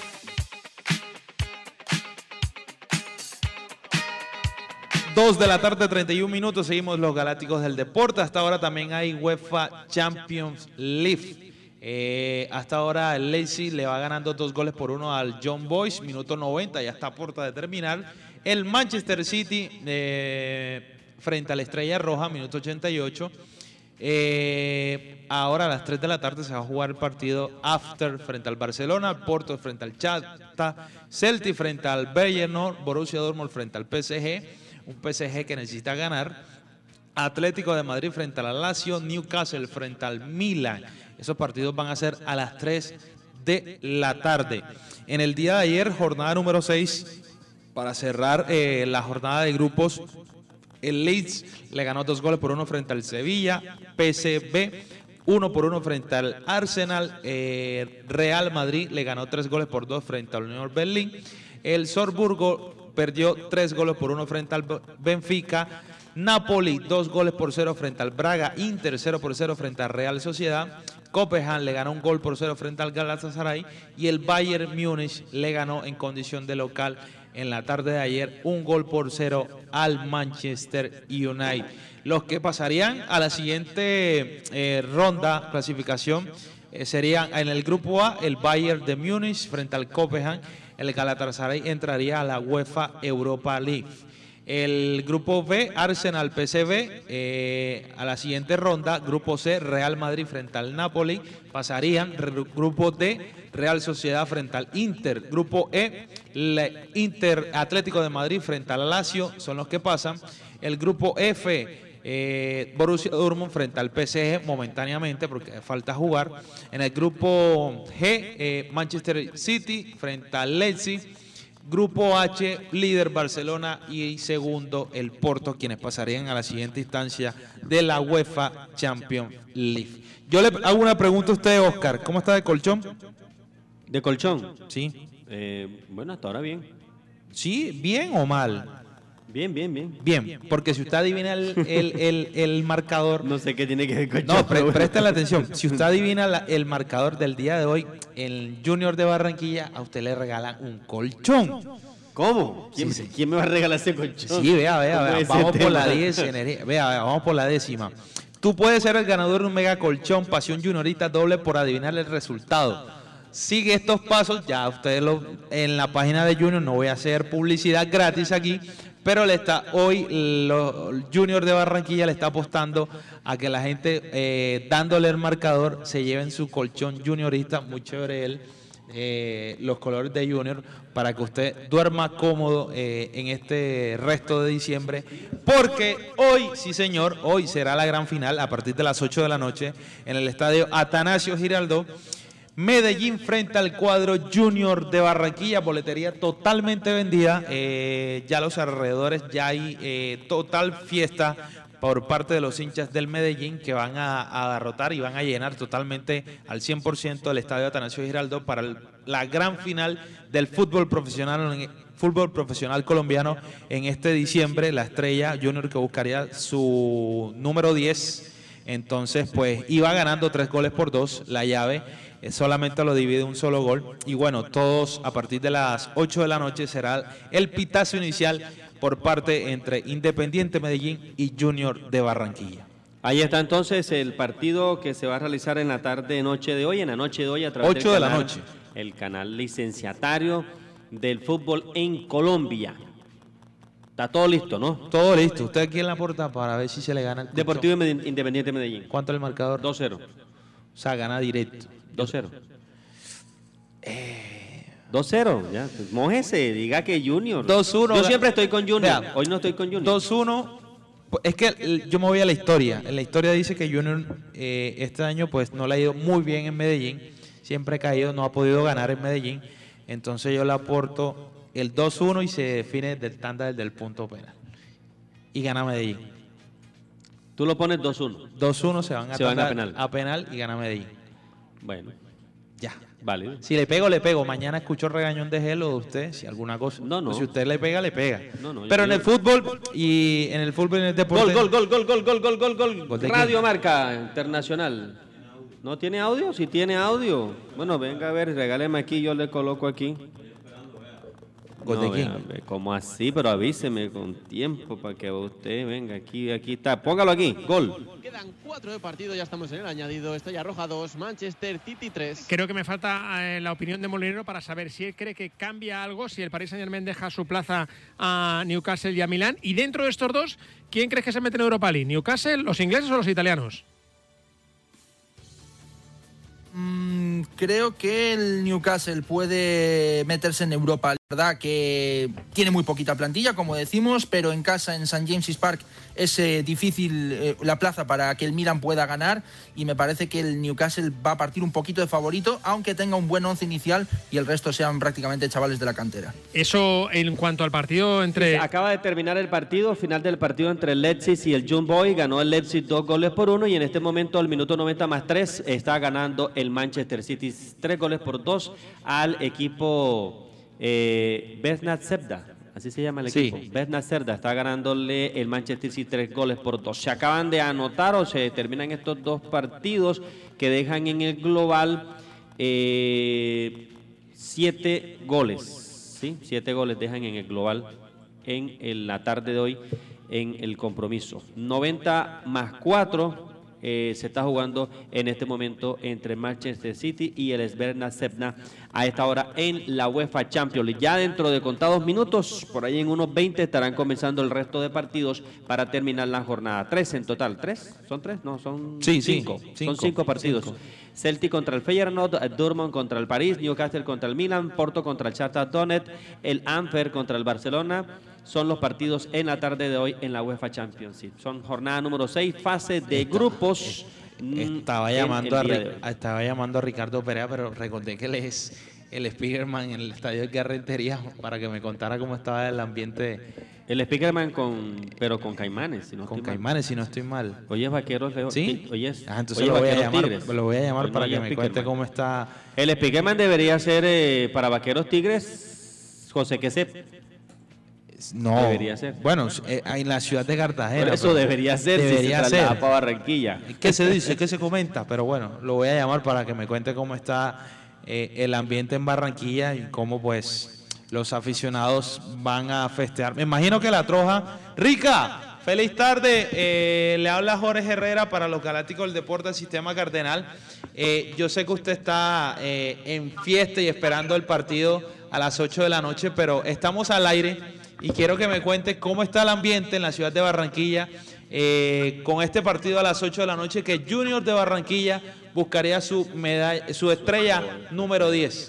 Speaker 8: Dos de la tarde, treinta y un minutos, seguimos los Galácticos del Deporte. Hasta ahora también hay UEFA Champions League. Eh, hasta ahora el Leipzig le va ganando dos goles por uno al Young Boys, minuto noventa, ya está a puerta de terminar. El Manchester City eh, frente a la Estrella Roja, minuto ochenta y ocho. Eh, ahora a las tres de la tarde se va a jugar el partido After frente al Barcelona, Porto frente al Chata, Celtic frente al Feyenoord, Borussia Dortmund frente al P S G. Un P S G que necesita ganar. Atlético de Madrid frente al Lazio, Newcastle frente al Milan. Esos partidos van a ser a las tres de la tarde. En el día de ayer, jornada número seis, para cerrar eh, la jornada de grupos, el Leeds le ganó dos goles por uno frente al Sevilla, P S V uno por uno frente al Arsenal, eh, Real Madrid le ganó tres goles por dos frente al Unión Berlín, el Salzburgo perdió tres goles por uno frente al Benfica, Napoli dos goles por cero frente al Braga, Inter cero por cero frente al Real Sociedad, Copenhague le ganó un gol por cero frente al Galatasaray y el Bayern Múnich le ganó en condición de local en la tarde de ayer un gol por cero al Manchester United. Los que pasarían a la siguiente eh, ronda, clasificación, eh, serían en el grupo A el Bayern de Múnich frente al Copenhague. El Galatasaray entraría a la UEFA Europa League. El grupo B, Arsenal, P S V, eh, a la siguiente ronda. Grupo C, Real Madrid frente al Napoli. Pasarían. Grupo D, Real Sociedad frente al Inter. Grupo E, Inter Atlético de Madrid frente al Lazio. Son los que pasan. El grupo F, Eh, Borussia Dortmund frente al P S G momentáneamente porque falta jugar. En el grupo G, eh, Manchester City frente al Leipzig. Grupo H, líder Barcelona y segundo el Porto, quienes pasarían a la siguiente instancia de la UEFA Champions League. Yo le hago una pregunta a usted, Oscar. ¿Cómo está de colchón?
Speaker 5: ¿De colchón?
Speaker 8: Sí.
Speaker 5: Eh, bueno, hasta ahora bien.
Speaker 8: ¿Sí? ¿Bien o mal?
Speaker 5: Bien, bien, bien.
Speaker 8: Bien, porque si usted adivina el, el, el, el marcador...
Speaker 5: No sé qué tiene que ver con colchón.
Speaker 8: No, pre presten la atención. Si usted adivina la, el marcador del día de hoy, el Junior de Barranquilla, a usted le regalan un colchón.
Speaker 5: ¿Cómo? ¿Quién,
Speaker 8: Sí, sí.
Speaker 5: ¿quién me va a regalar ese colchón?
Speaker 8: Sí, vea, vea,
Speaker 5: ¿Cómo
Speaker 8: vea.
Speaker 5: es
Speaker 8: Vamos
Speaker 5: ese
Speaker 8: por
Speaker 5: tema?
Speaker 8: la décima. Vea, vea, vamos por la décima. Tú puedes ser el ganador de un mega colchón Pasión Juniorita doble por adivinar el resultado. Sigue estos pasos, ya ustedes lo en la página de Junior, no voy a hacer publicidad gratis aquí, pero le está hoy lo, Junior de Barranquilla le está apostando a que la gente eh, dándole el marcador se lleven su colchón juniorista, muy chévere él, eh, los colores de Junior, para que usted duerma cómodo eh, en este resto de diciembre, porque hoy, sí señor, hoy será la gran final a partir de las ocho de la noche en el estadio Atanasio Girardot. Medellín frente al cuadro Junior de Barranquilla, boletería totalmente vendida, eh, ya a los alrededores ya hay eh, total fiesta por parte de los hinchas del Medellín que van a, a abarrotar y van a llenar totalmente al cien por ciento el estadio Atanasio Girardot para el, la gran final del fútbol profesional, fútbol profesional colombiano en este diciembre. La estrella Junior que buscaría su número diez, entonces pues iba ganando tres goles por dos la llave. Solamente lo divide un solo gol y bueno, todos a partir de las ocho de la noche será el pitazo inicial por parte entre Independiente Medellín y Junior de Barranquilla.
Speaker 5: Ahí está entonces el partido que se va a realizar en la tarde noche de hoy, en la noche de hoy a través
Speaker 8: ocho
Speaker 5: del
Speaker 8: de
Speaker 5: canal,
Speaker 8: la noche.
Speaker 5: El canal licenciatario del fútbol en Colombia. Está todo listo, ¿no?
Speaker 8: Todo listo. ¿Usted aquí en la puerta para ver si se le gana el colchón?
Speaker 5: Deportivo Independiente Medellín.
Speaker 8: ¿Cuánto es el marcador?
Speaker 5: dos cero.
Speaker 8: O sea, gana directo.
Speaker 5: dos cero. dos cero, ya. Pues, mójese, diga que Junior.
Speaker 8: dos uno.
Speaker 5: Yo siempre estoy con Junior.
Speaker 8: Vea,
Speaker 5: Hoy no estoy con Junior.
Speaker 8: dos uno. Es que yo me voy a la historia. En la historia dice que Junior eh, este año pues no le ha ido muy bien en Medellín. Siempre ha caído, no ha podido ganar en Medellín. Entonces yo le aporto el dos uno y se define del tanda del punto penal. Y gana Medellín.
Speaker 5: Tú lo pones dos uno.
Speaker 8: dos uno se van a,
Speaker 5: Se van a
Speaker 8: tanda-
Speaker 5: penal.
Speaker 8: a penal y gana Medellín.
Speaker 5: Bueno,
Speaker 8: Ya.
Speaker 5: vale.
Speaker 8: Si le pego, le pego. Mañana escucho regañón de Gelo de usted, si alguna cosa.
Speaker 5: No, no.
Speaker 8: Si usted le pega, le pega.
Speaker 5: No, no,
Speaker 8: Pero
Speaker 5: yo-
Speaker 8: en el fútbol y en el fútbol y en el deporte.
Speaker 5: Gol, gol, gol, gol, gol, gol, gol, gol,
Speaker 8: ¿Gol
Speaker 5: gol.
Speaker 8: de
Speaker 5: Radio
Speaker 8: quién?
Speaker 5: Marca Internacional. ¿No tiene audio? Si tiene audio. Bueno, venga a ver, regáleme aquí, yo le coloco aquí.
Speaker 8: ¿Gol de quién?
Speaker 5: vea, ve, ¿Cómo así? Pero avíseme con tiempo para que usted venga aquí, aquí está. Póngalo aquí, gol.
Speaker 21: Quedan cuatro de partido, ya estamos en el añadido. Estrella Roja dos, Manchester City tres.
Speaker 22: Creo que me falta eh, la opinión de Molinero para saber si él cree que cambia algo, si el Paris Saint-Germain deja su plaza a Newcastle y a Milán. Y dentro de estos dos, ¿quién crees que se mete en Europa League? ¿Newcastle, los ingleses o los italianos?
Speaker 23: Mm, creo que el Newcastle puede meterse en Europa. La verdad que tiene muy poquita plantilla, como decimos, pero en casa, en Saint James's Park, es eh, difícil eh, la plaza para que el Milan pueda ganar y me parece que el Newcastle va a partir un poquito de favorito, aunque tenga un buen once inicial y el resto sean prácticamente chavales de la cantera.
Speaker 22: Eso en cuanto al partido entre...
Speaker 5: Acaba de terminar el partido, final del partido entre el Leipzig y el Young Boys. Ganó el Leipzig dos goles por uno y en este momento al minuto noventa más tres está ganando el Manchester City tres goles por dos al equipo eh, Bernat Sebda. Así se llama el
Speaker 8: Sí.
Speaker 5: equipo. Bernat Sebda está ganándole el Manchester City tres goles por dos. Se acaban de anotar o se terminan estos dos partidos que dejan en el global eh, siete goles. ¿Sí? Siete goles dejan en el global en, en la tarde de hoy en el compromiso. noventa más cuatro eh, se está jugando en este momento entre Manchester City y el Sverna Sebna a esta hora en la UEFA Champions League. Ya dentro de contados minutos, por ahí en unos veinte, estarán comenzando el resto de partidos para terminar la jornada. Tres en total. ¿Tres? ¿Son tres? No, son
Speaker 8: Sí, sí,
Speaker 5: cinco.
Speaker 8: cinco,
Speaker 5: Son cinco partidos.
Speaker 8: cinco.
Speaker 5: Celtic contra el Feyenoord, Dortmund contra el París, Newcastle contra el Milan, Porto contra el Shakhtar Donetsk, el Anfer contra el Barcelona, son los partidos en la tarde de hoy en la UEFA Championship. Son jornada número seis, fase de grupos.
Speaker 8: Estaba llamando, a, estaba llamando a Ricardo Perea, pero recordé que él es el Speakerman en el estadio de Carretería para que me contara cómo estaba el ambiente.
Speaker 5: El Speakerman con, pero con Caimanes, si no
Speaker 8: Con
Speaker 5: estoy
Speaker 8: Caimanes,
Speaker 5: mal.
Speaker 8: si no estoy mal.
Speaker 5: Oye, Vaqueros León.
Speaker 8: ¿Sí?
Speaker 5: Oye,
Speaker 8: ah, entonces
Speaker 5: oye,
Speaker 8: lo, voy a
Speaker 5: Vaqueros
Speaker 8: llamar,
Speaker 5: Tigres.
Speaker 8: lo voy a llamar
Speaker 5: Hoy
Speaker 8: para
Speaker 5: no
Speaker 8: que
Speaker 5: hay
Speaker 8: me
Speaker 5: Speakerman.
Speaker 8: cuente cómo está.
Speaker 5: El Speakerman debería ser eh, para Vaqueros Tigres José Quesep.
Speaker 8: No.
Speaker 5: Debería ser.
Speaker 8: Bueno, eh, en la ciudad de Cartagena.
Speaker 5: Por eso debería ser,
Speaker 8: Debería
Speaker 5: si se traslada
Speaker 8: ser.
Speaker 5: para Barranquilla.
Speaker 8: ¿Qué se dice? ¿Qué se comenta? Pero bueno, lo voy a llamar para que me cuente cómo está eh, el ambiente en Barranquilla y cómo pues los aficionados van a festejar. Me imagino que la Troja. Rica, feliz tarde. Eh, le habla Jorge Herrera para los Galácticos del Deporte del Sistema Cardenal. Eh, yo sé que usted está eh, en fiesta y esperando el partido a las ocho de la noche, pero estamos al aire y quiero que me cuente cómo está el ambiente en la ciudad de Barranquilla eh, con este partido a las ocho de la noche, que Junior de Barranquilla buscaría su medalla, su estrella número diez.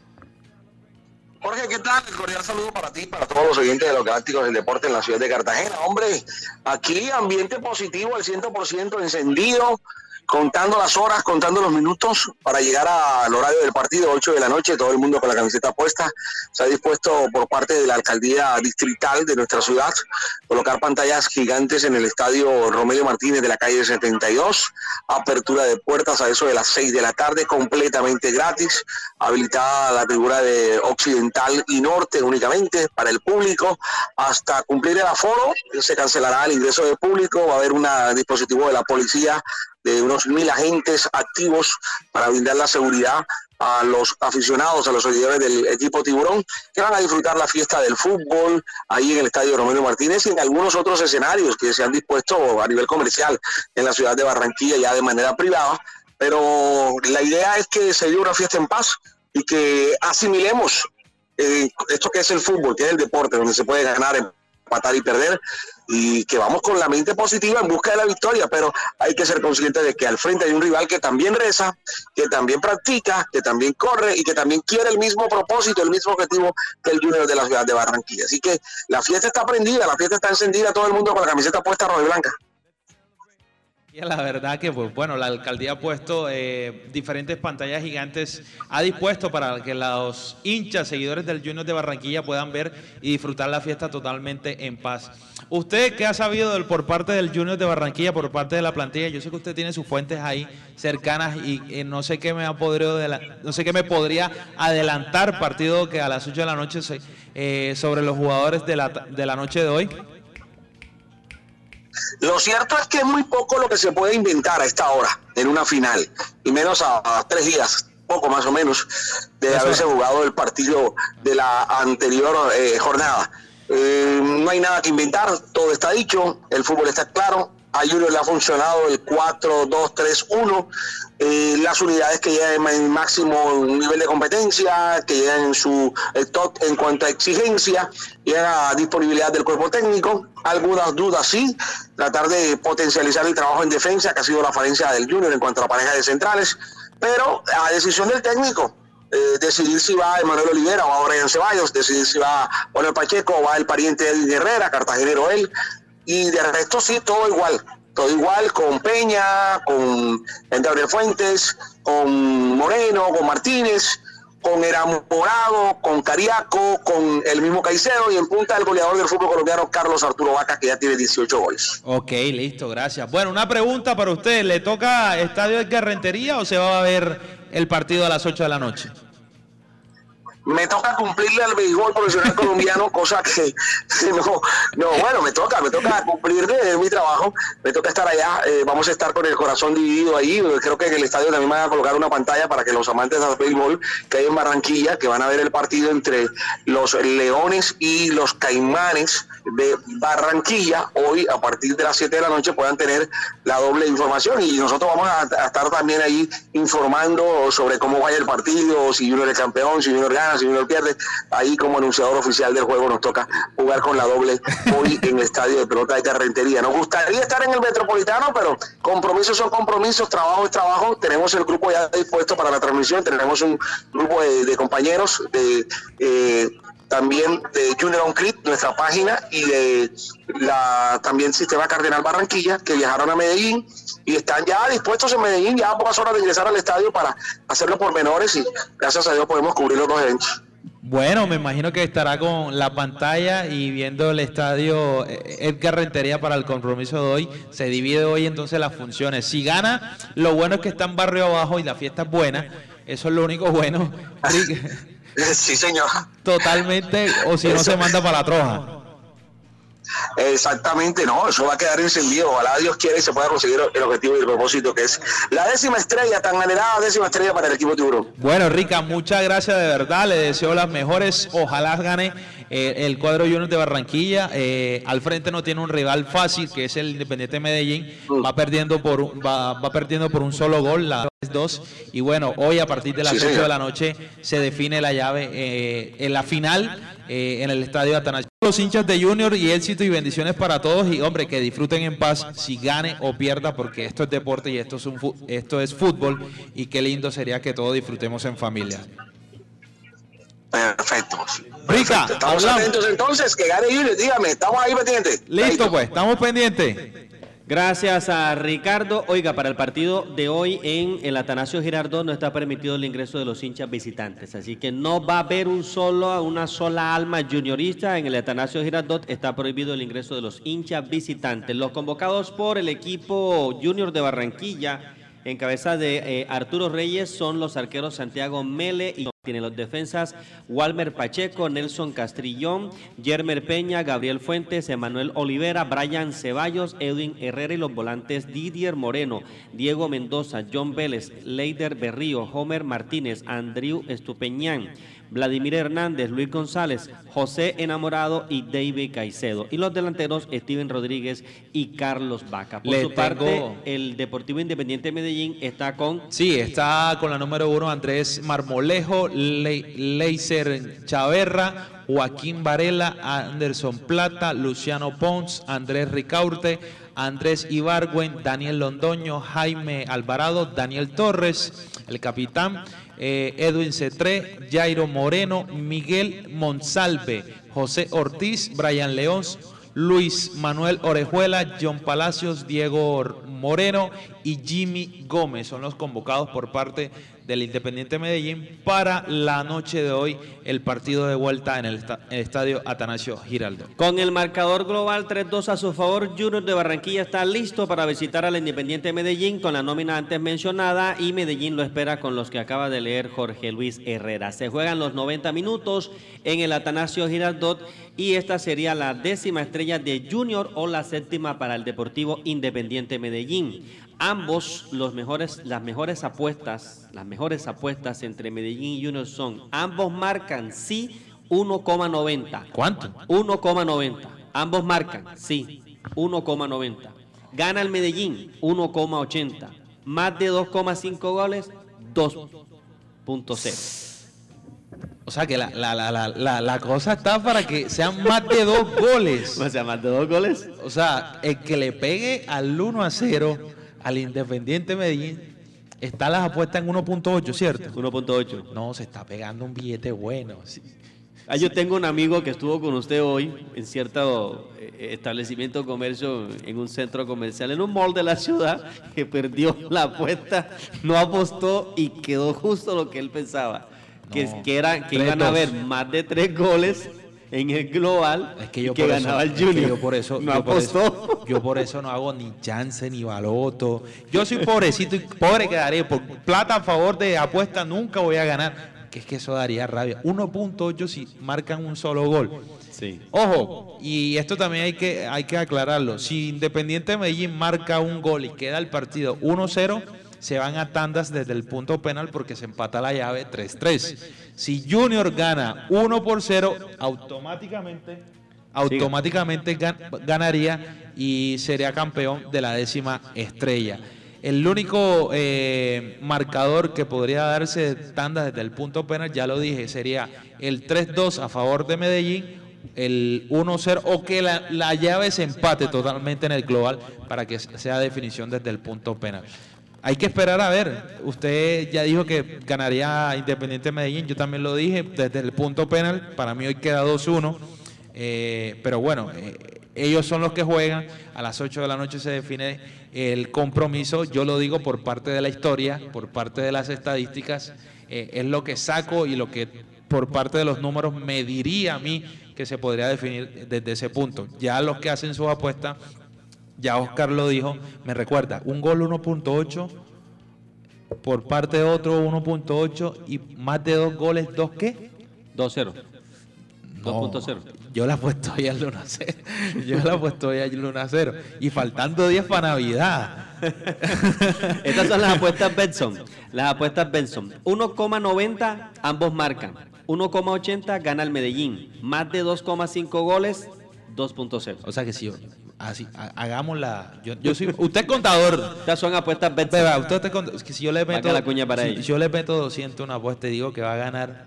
Speaker 1: Jorge, ¿qué tal? Cordial saludo para ti, para todos los oyentes de los Galácticos del Deporte en la ciudad de Cartagena. Hombre, aquí ambiente positivo al cien por ciento encendido, contando las horas, contando los minutos para llegar al horario del partido, ocho de la noche, todo el mundo con la camiseta puesta. Se ha dispuesto por parte de la alcaldía distrital de nuestra ciudad colocar pantallas gigantes en el estadio Romelio Martínez de la calle setenta y dos, apertura de puertas a eso de las seis de la tarde, completamente gratis, habilitada la tribuna de occidental y norte únicamente para el público, hasta cumplir el aforo, se cancelará el ingreso de público, va a haber un dispositivo de la policía de unos mil agentes activos para brindar la seguridad a los aficionados, a los seguidores del equipo Tiburón, que van a disfrutar la fiesta del fútbol ahí en el estadio Romelio Martínez y en algunos otros escenarios que se han dispuesto a nivel comercial en la ciudad de Barranquilla ya de manera privada, pero la idea es que se dé una fiesta en paz y que asimilemos eh, esto que es el fútbol, que es el deporte, donde se puede ganar, empatar y perder, y que vamos con la mente positiva en busca de la victoria, pero hay que ser consciente de que al frente hay un rival que también reza, que también practica, que también corre y que también quiere el mismo propósito, el mismo objetivo que el Junior de la ciudad de Barranquilla. Así que la fiesta está prendida, la fiesta está encendida, todo el mundo con la camiseta puesta roja y blanca.
Speaker 8: Y la verdad que, pues bueno, la alcaldía ha puesto eh, diferentes pantallas gigantes, ha dispuesto para que los hinchas, seguidores del Junior de Barranquilla puedan ver y disfrutar la fiesta totalmente en paz. ¿Usted qué ha sabido del, por parte del Junior de Barranquilla, por parte de la plantilla? Yo sé que usted tiene sus fuentes ahí cercanas y eh, no sé qué me ha podido de la, no sé qué me podría adelantar partido que a las ocho de la noche eh, sobre los jugadores de la, de la noche de hoy.
Speaker 1: Lo cierto es que es muy poco lo que se puede inventar a esta hora en una final, y menos a, a tres días, poco más o menos, de Eso. haberse jugado el partido de la anterior eh, jornada. Eh, no hay nada que inventar, todo está dicho, el fútbol está claro. A Junior le ha funcionado el cuatro dos tres uno, eh, las unidades que llegan en máximo nivel de competencia, que llegan en su eh, top en cuanto a exigencia, llegan a disponibilidad del cuerpo técnico, algunas dudas sí, tratar de potencializar el trabajo en defensa, que ha sido la falencia del Junior en cuanto a la pareja de centrales, pero a decisión del técnico. Eh, decidir si va Emanuel Olivera o va Brian Ceballos, decidir si va Manuel Pacheco o va el pariente Edwin Herrera, cartagenero él. Y de resto sí, todo igual, todo igual con Peña, con Gabriel Fuentes, con Moreno, con Martínez, con Eramo Morado, con Cariaco, con el mismo Caicedo y en punta el goleador del fútbol colombiano Carlos Arturo Vaca, que ya tiene dieciocho goles.
Speaker 8: Ok, listo, gracias. Bueno, una pregunta para usted, ¿le toca Estadio Edgar Rentería o se va a ver el partido a las ocho de la noche?
Speaker 1: Me toca cumplirle al béisbol profesional colombiano, cosa que no, no, bueno, me toca, me toca cumplir de mi trabajo, me toca estar allá, eh, vamos a estar con el corazón dividido ahí, creo que en el estadio también van a colocar una pantalla para que los amantes del béisbol que hay en Barranquilla, que van a ver el partido entre los Leones y los Caimanes de Barranquilla, hoy a partir de las siete de la noche puedan tener la doble información y nosotros vamos a, a estar también ahí informando sobre cómo vaya el partido, si Junior es campeón, si Junior gana, si Junior pierde. Ahí como anunciador oficial del juego nos toca jugar con la doble hoy en el estadio de pelota de Carrentería. Nos gustaría estar en el Metropolitano, pero compromisos son compromisos, trabajo es trabajo. Tenemos el grupo ya dispuesto para la transmisión, tenemos un grupo de, de compañeros de... Eh, también de Junior On Crit, nuestra página, y de la también Sistema Cardenal Barranquilla, que viajaron a Medellín y están ya dispuestos en Medellín, ya a pocas horas de ingresar al estadio para hacerlo por menores, y gracias a Dios podemos cubrir los dos eventos.
Speaker 8: Bueno, me imagino que estará con la pantalla y viendo el estadio Edgar Rentería para el compromiso de hoy. Se divide hoy entonces las funciones. Si gana, lo bueno es que está en barrio abajo y la fiesta es buena. Eso es lo único bueno.
Speaker 1: Sí, señor.
Speaker 8: Totalmente, o si no se manda para la troja.
Speaker 1: Exactamente, no, eso va a quedar encendido. Ojalá Dios quiera y se pueda conseguir el objetivo y el propósito, que es la décima estrella, tan anhelada décima estrella para el equipo Tiburón.
Speaker 8: Bueno, Rica, muchas gracias de verdad, le deseo las mejores, ojalá gane eh, el cuadro Junior de Barranquilla. Eh, al frente no tiene un rival fácil, que es el Independiente Medellín, va perdiendo por un, va, va perdiendo por un solo gol, la dos, y bueno, hoy a partir de las
Speaker 1: sí,
Speaker 8: ocho
Speaker 1: sí.
Speaker 8: de la noche se define la llave eh, en la final eh, en el estadio Atanasio. Los hinchas de Junior, y éxito y bendiciones para todos, y hombre, que disfruten en paz, si gane o pierda, porque esto es deporte y esto es, un, esto es fútbol, y qué lindo sería que todos disfrutemos en familia.
Speaker 1: Perfecto.
Speaker 8: Rica,
Speaker 1: Perfecto. Estamos
Speaker 8: hablamos.
Speaker 1: atentos entonces, que gane Junior, dígame, estamos ahí pendientes.
Speaker 8: Listo, pues, estamos pendientes.
Speaker 5: Gracias a Ricardo. Oiga, para el partido de hoy en el Atanasio Girardot no está permitido el ingreso de los hinchas visitantes, así que no va a haber un solo, una sola alma juniorista en el Atanasio Girardot. Está prohibido el ingreso de los hinchas visitantes. Los convocados por el equipo Junior de Barranquilla, en cabeza de eh, Arturo Reyes, son los arqueros Santiago Mele y tiene los defensas Walmer Pacheco, Nelson Castrillón, Yermer Peña, Gabriel Fuentes, Emanuel Olivera, Brian Ceballos, Edwin Herrera, y los volantes Didier Moreno, Diego Mendoza, John Vélez, Leider Berrío, Homer Martínez, Andrew Estupeñán, Vladimir Hernández, Luis González, José Enamorado y David Caicedo. Y los delanteros Steven Rodríguez y Carlos Vaca. Por
Speaker 8: Le
Speaker 5: su
Speaker 8: tengo...
Speaker 5: parte, el Deportivo Independiente de Medellín está con...
Speaker 8: Sí, está con la número uno Andrés Marmolejo, Le Leiser Chaverra, Joaquín Varela, Anderson Plata, Luciano Pons, Andrés Ricaurte, Andrés Ibargüen, Daniel Londoño, Jaime Alvarado, Daniel Torres, el capitán, eh, Edwin Cetré, Jairo Moreno, Miguel Monsalve, José Ortiz, Brian León, Luis Manuel Orejuela, John Palacios, Diego Moreno y Jimmy Gómez son los convocados por parte del Independiente Medellín para la noche de hoy, el partido de vuelta en el, esta el estadio Atanasio Girardot.
Speaker 5: Con el marcador global tres dos a su favor, Junior de Barranquilla está listo para visitar al Independiente Medellín con la nómina antes mencionada, y Medellín lo espera con los que acaba de leer Jorge Luis Herrera. Se juegan los noventa minutos en el Atanasio Girardot, y esta sería la décima estrella de Junior o la séptima para el Deportivo Independiente Medellín. Ambos, los mejores, las mejores apuestas, las mejores apuestas entre Medellín y Junior son, ambos marcan sí uno coma noventa.
Speaker 8: ¿Cuánto?
Speaker 5: uno coma noventa. Ambos marcan sí uno coma noventa. Gana el Medellín uno coma ochenta. Más de dos coma cinco goles, dos punto cero.
Speaker 8: O sea que la, la, la, la, la, la cosa está para que sean más de dos goles.
Speaker 5: O sea, más de dos goles.
Speaker 8: O sea, el que le pegue al uno a cero al Independiente Medellín, está las apuestas en uno punto ocho, ¿cierto?
Speaker 5: uno punto ocho.
Speaker 8: No, se está pegando un billete bueno. Sí.
Speaker 5: Ah, yo tengo un amigo que estuvo con usted hoy en cierto eh, establecimiento de comercio, en un centro comercial, en un mall de la ciudad, que perdió la apuesta, no apostó y quedó justo lo que él pensaba. Que,
Speaker 8: No,
Speaker 5: que, era, que
Speaker 8: tres,
Speaker 5: iban a
Speaker 8: dos.
Speaker 5: haber más de tres goles en el global,
Speaker 8: Es que yo
Speaker 5: y que
Speaker 8: por
Speaker 5: ganaba
Speaker 8: eso,
Speaker 5: el Junior.
Speaker 8: es que yo por eso,
Speaker 5: no
Speaker 8: yo por
Speaker 5: apostó.
Speaker 8: eso- yo por eso no hago ni chance ni baloto. Yo soy pobrecito y pobre quedaré. Por plata a favor de apuesta nunca voy a ganar. Que es que eso daría rabia. uno punto ocho si marcan un solo gol.
Speaker 5: Sí.
Speaker 8: Ojo, y esto también hay que, hay que aclararlo. Si Independiente de Medellín marca un gol y queda el partido uno cero, se van a tandas desde el punto penal porque se empata la llave tres tres. Si Junior gana uno por cero, automáticamente, automáticamente gan- ganaría y sería campeón de la décima estrella. El único eh, marcador que podría darse de tandas desde el punto penal, ya lo dije, sería el tres dos a favor de Medellín, el uno cero, o que la, la llave se empate totalmente en el global para que sea definición desde el punto penal. hay que esperar a ver. Usted ya dijo que ganaría Independiente Medellín, yo también lo dije, desde el punto penal, para mí hoy queda dos uno, eh, pero bueno, eh, ellos son los que juegan, a las ocho de la noche se define el compromiso, yo lo digo por parte de la historia, por parte de las estadísticas, eh, es lo que saco y lo que por parte de los números me diría a mí que se podría definir desde ese punto. Ya los que hacen sus apuestas, ya Oscar lo dijo, me recuerda, un gol uno punto ocho, por parte de otro uno punto ocho y más de dos goles, ¿dos qué?
Speaker 5: dos cero.
Speaker 8: No,
Speaker 5: dos punto cero.
Speaker 8: Yo la he puesto hoy al uno a cero. Yo la he puesto hoy al uno a cero. Y faltando diez para Navidad.
Speaker 5: Estas son las apuestas Betson. Las apuestas Betson. uno coma noventa, ambos marcan. uno coma ochenta gana el Medellín. Más de dos coma cinco goles, dos punto cero.
Speaker 8: O sea que si así, hagámosla. Yo, yo soy, usted es contador.
Speaker 5: Estas son apuestas Betson.
Speaker 8: Beba, usted es contador. Es que si yo le meto,
Speaker 5: la cuña para
Speaker 8: si,
Speaker 5: ellos.
Speaker 8: yo le meto doscientos una apuesta y digo que va a ganar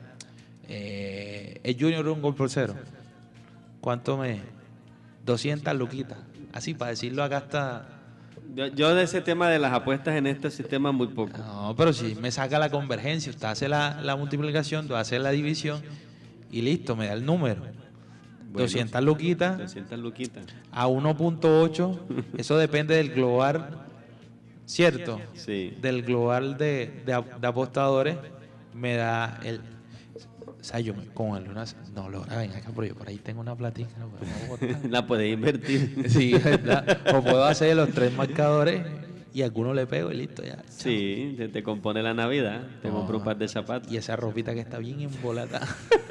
Speaker 8: eh, el Junior un gol por cero. ¿Cuánto me? doscientas luquitas. Así para decirlo acá está.
Speaker 5: Yo, yo de ese tema de las apuestas en este sistema muy poco.
Speaker 8: No, pero si me saca la convergencia, usted hace la, la multiplicación, usted hace la división y listo, me da el número. Bueno, doscientas luquitas.
Speaker 5: doscientas luquitas.
Speaker 8: A uno punto ocho, eso depende del global, ¿cierto?
Speaker 5: Sí.
Speaker 8: Del global de, de, de apostadores, me da el. O sea, yo me, con el Luna, no, lo, ven acá, pero yo por ahí tengo una platica. No,
Speaker 5: la puedes invertir.
Speaker 8: Sí, ¿verdad? O puedo hacer los tres marcadores y a alguno le pego y listo ya.
Speaker 5: Sí, te, te compone la Navidad, te no, compro un par de zapatos.
Speaker 8: Y esa ropita que está bien embolatada.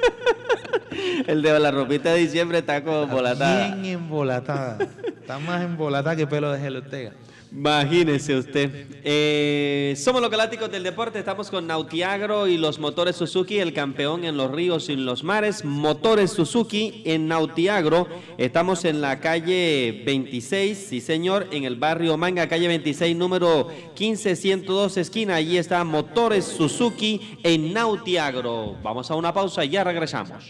Speaker 5: El de la ropita de diciembre está como embolatada.
Speaker 8: Bien embolatada. Está más embolatada que pelo de Gel Ortega.
Speaker 5: Imagínese usted. Eh, somos los Galácticos del Deporte, estamos con Nautiagro y los motores Suzuki, el campeón en los ríos y en los mares. Motores Suzuki en Nautiagro. Estamos en la calle veintiséis, sí señor, en el barrio Manga, calle veintiséis, número quince ciento dos, esquina. Allí está Motores Suzuki en Nautiagro. Vamos a una pausa y ya regresamos.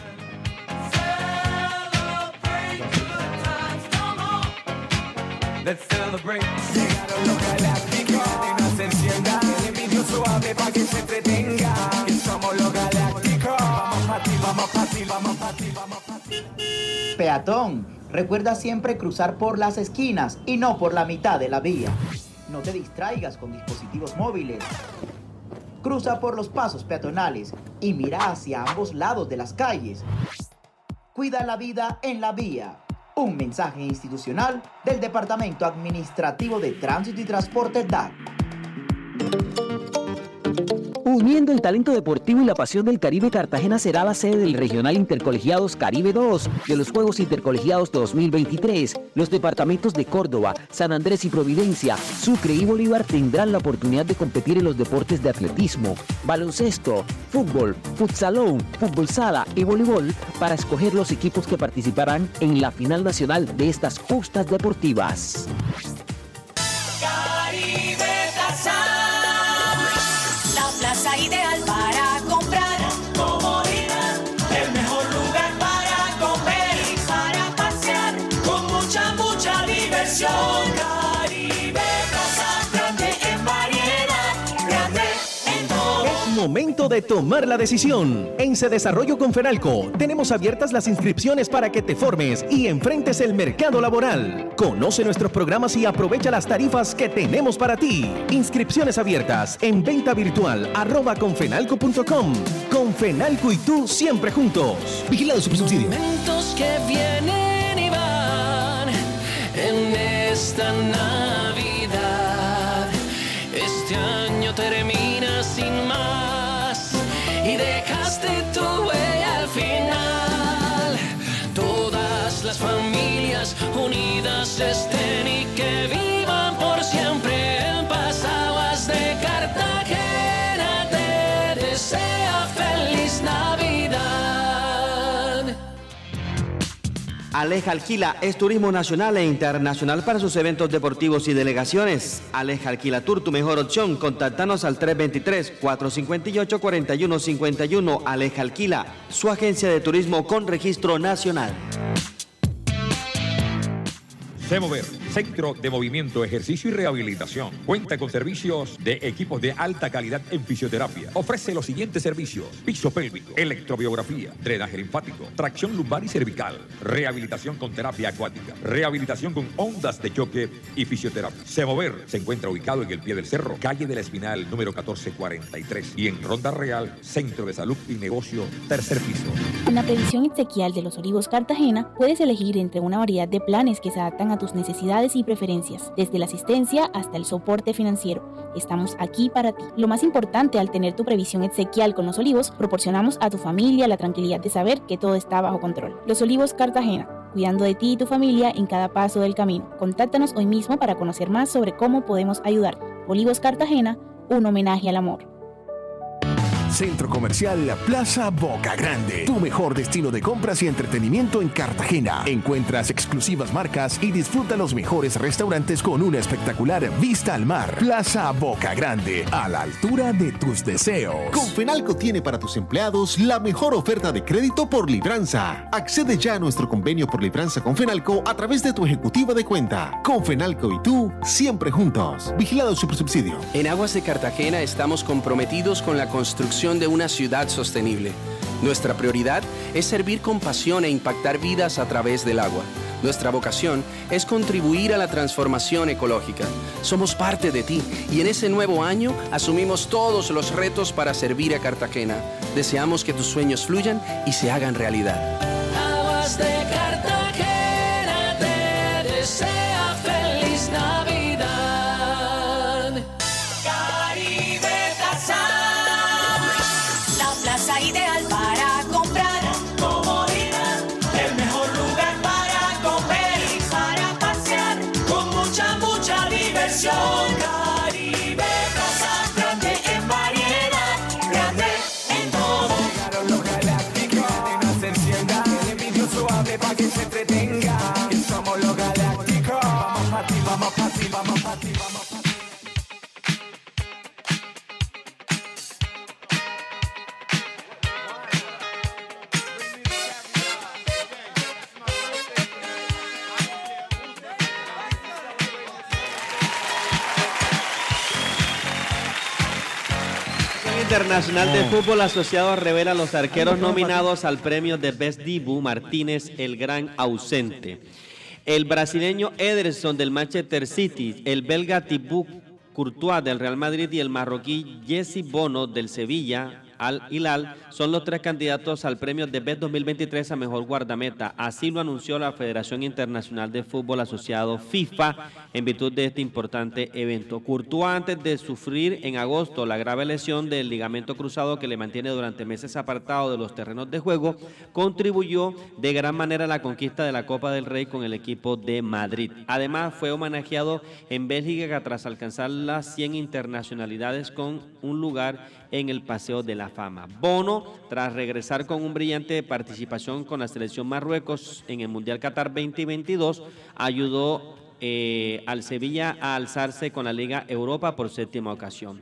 Speaker 2: Let's celebrate. Llegaron los galácticos. Que no se encienda. El envidio suave para que se entretenga. Que somos los galácticos. Vamos pa' ti, vamos pa' ti, vamos pa' ti, vamos pa' ti.
Speaker 12: Peatón, recuerda siempre cruzar por las esquinas y no por la mitad de la vía. No te distraigas con dispositivos móviles. Cruza por los pasos peatonales y mira hacia ambos lados de las calles. Cuida la vida en la vía. Un mensaje institucional del Departamento Administrativo de Tránsito y Transporte D A C.
Speaker 11: Uniendo el talento deportivo y la pasión del Caribe, Cartagena será la sede del Regional Intercolegiados Caribe dos de los Juegos Intercolegiados dos mil veintitrés. Los departamentos de Córdoba, San Andrés y Providencia, Sucre y Bolívar tendrán la oportunidad de competir en los deportes de atletismo, baloncesto, fútbol, futsalón, fútbol sala y voleibol para escoger los equipos que participarán en la final nacional de estas justas deportivas.
Speaker 13: Caribe Plaza, la plaza ideal para comprar. Comodidad, el mejor lugar para comer y para pasear con mucha, mucha diversión. Caribe Plaza, grande en variedad, grande en todo.
Speaker 15: Es momento de tomar la decisión. En Se Desarrollo con Fenalco tenemos abiertas las inscripciones para que te formes y enfrentes el mercado laboral. Conoce nuestros programas y aprovecha las tarifas que tenemos para ti. Inscripciones abiertas en venta virtual arroba confenalco punto com. Confenalco y tú siempre juntos. Vigilado Supersubsidio.
Speaker 14: Momentos que vienen y van en esta Navidad. Este año termina sin más y dejaste tu huella al final. Todas las familias unidas estén y que vivan por siempre en paz. Aguas de Cartagena te desea feliz Navidad.
Speaker 5: Aleja Alquila es turismo nacional e internacional para sus eventos deportivos y delegaciones. Aleja Alquila Tour, tu mejor opción. Contáctanos al tres dos tres, cuatro cinco ocho, cuatro uno cinco uno. Aleja Alquila, su agencia de turismo con registro nacional.
Speaker 19: Semover, Centro de Movimiento, Ejercicio y Rehabilitación. Cuenta con servicios de equipos de alta calidad en fisioterapia. Ofrece los siguientes servicios: piso pélvico, electrobiografía, drenaje linfático, tracción lumbar y cervical, rehabilitación con terapia acuática, rehabilitación con ondas de choque y fisioterapia. Semover se encuentra ubicado en el pie del cerro, calle de la Espinal, número catorce cuarenta y tres, y en Ronda Real, Centro de Salud y Negocio, tercer piso.
Speaker 16: En la previsión exequial de Los Olivos Cartagena, puedes elegir entre una variedad de planes que se adaptan a tus necesidades y preferencias, desde la asistencia hasta el soporte financiero. Estamos aquí para ti. Lo más importante al tener tu previsión exequial con Los Olivos, proporcionamos a tu familia la tranquilidad de saber que todo está bajo control. Los Olivos Cartagena, cuidando de ti y tu familia en cada paso del camino. Contáctanos hoy mismo para conocer más sobre cómo podemos ayudar. Olivos Cartagena, un homenaje al amor.
Speaker 18: Centro Comercial La Plaza Boca Grande, tu mejor destino de compras y entretenimiento en Cartagena. Encuentras exclusivas marcas y disfruta los mejores restaurantes con una espectacular vista al mar. Plaza Boca Grande, a la altura de tus deseos.
Speaker 17: Confenalco tiene para tus empleados la mejor oferta de crédito por libranza. Accede ya a nuestro convenio por libranza con Fenalco a través de tu ejecutiva de cuenta. Confenalco y tú, siempre juntos. Vigilado Supersubsidio.
Speaker 20: En Aguas de Cartagena estamos comprometidos con la construcción de una ciudad sostenible. Nuestra prioridad es servir con pasión e impactar vidas a través del agua. Nuestra vocación es contribuir a la transformación ecológica. Somos parte de ti y en ese nuevo año asumimos todos los retos para servir a Cartagena. Deseamos que tus sueños fluyan y se hagan realidad.
Speaker 14: Aguas de Cartagena te desea feliz Navidad.
Speaker 13: Caribe Plaza, la plaza ideal para comprar. Comodidad, el mejor lugar para comer y para pasear, con mucha, mucha diversión. Caribe Plaza, grande en variedad, grande en todo.
Speaker 2: Llegaron los galácticos, no se encienda, el vídeo suave para que se entretenga. Que somos los galácticos. Vamos pa' ti, vamos pa' ti, vamos pa' ti, vamos pa' ti.
Speaker 5: Internacional de Fútbol Asociado revela los arqueros nominados al premio de Best Dibu Martínez, el gran ausente. El brasileño Ederson del Manchester City, el belga Thibaut Courtois del Real Madrid y el marroquí Jesse Bono del Sevilla Al Hilal son los tres candidatos al premio de Best dos mil veintitrés a mejor guardameta. Así lo anunció la Federación Internacional de Fútbol Asociado FIFA en virtud de este importante evento. Courtois, antes de sufrir en agosto la grave lesión del ligamento cruzado que le mantiene durante meses apartado de los terrenos de juego, contribuyó de gran manera a la conquista de la Copa del Rey con el equipo de Madrid. Además, fue homenajeado en Bélgica tras alcanzar las cien internacionalidades con un lugar en el Paseo de la Fama. Bono, tras regresar con un brillante participación con la selección Marruecos en el Mundial Qatar veinte veintidós, ayudó eh, al Sevilla a alzarse con la Liga Europa por séptima ocasión.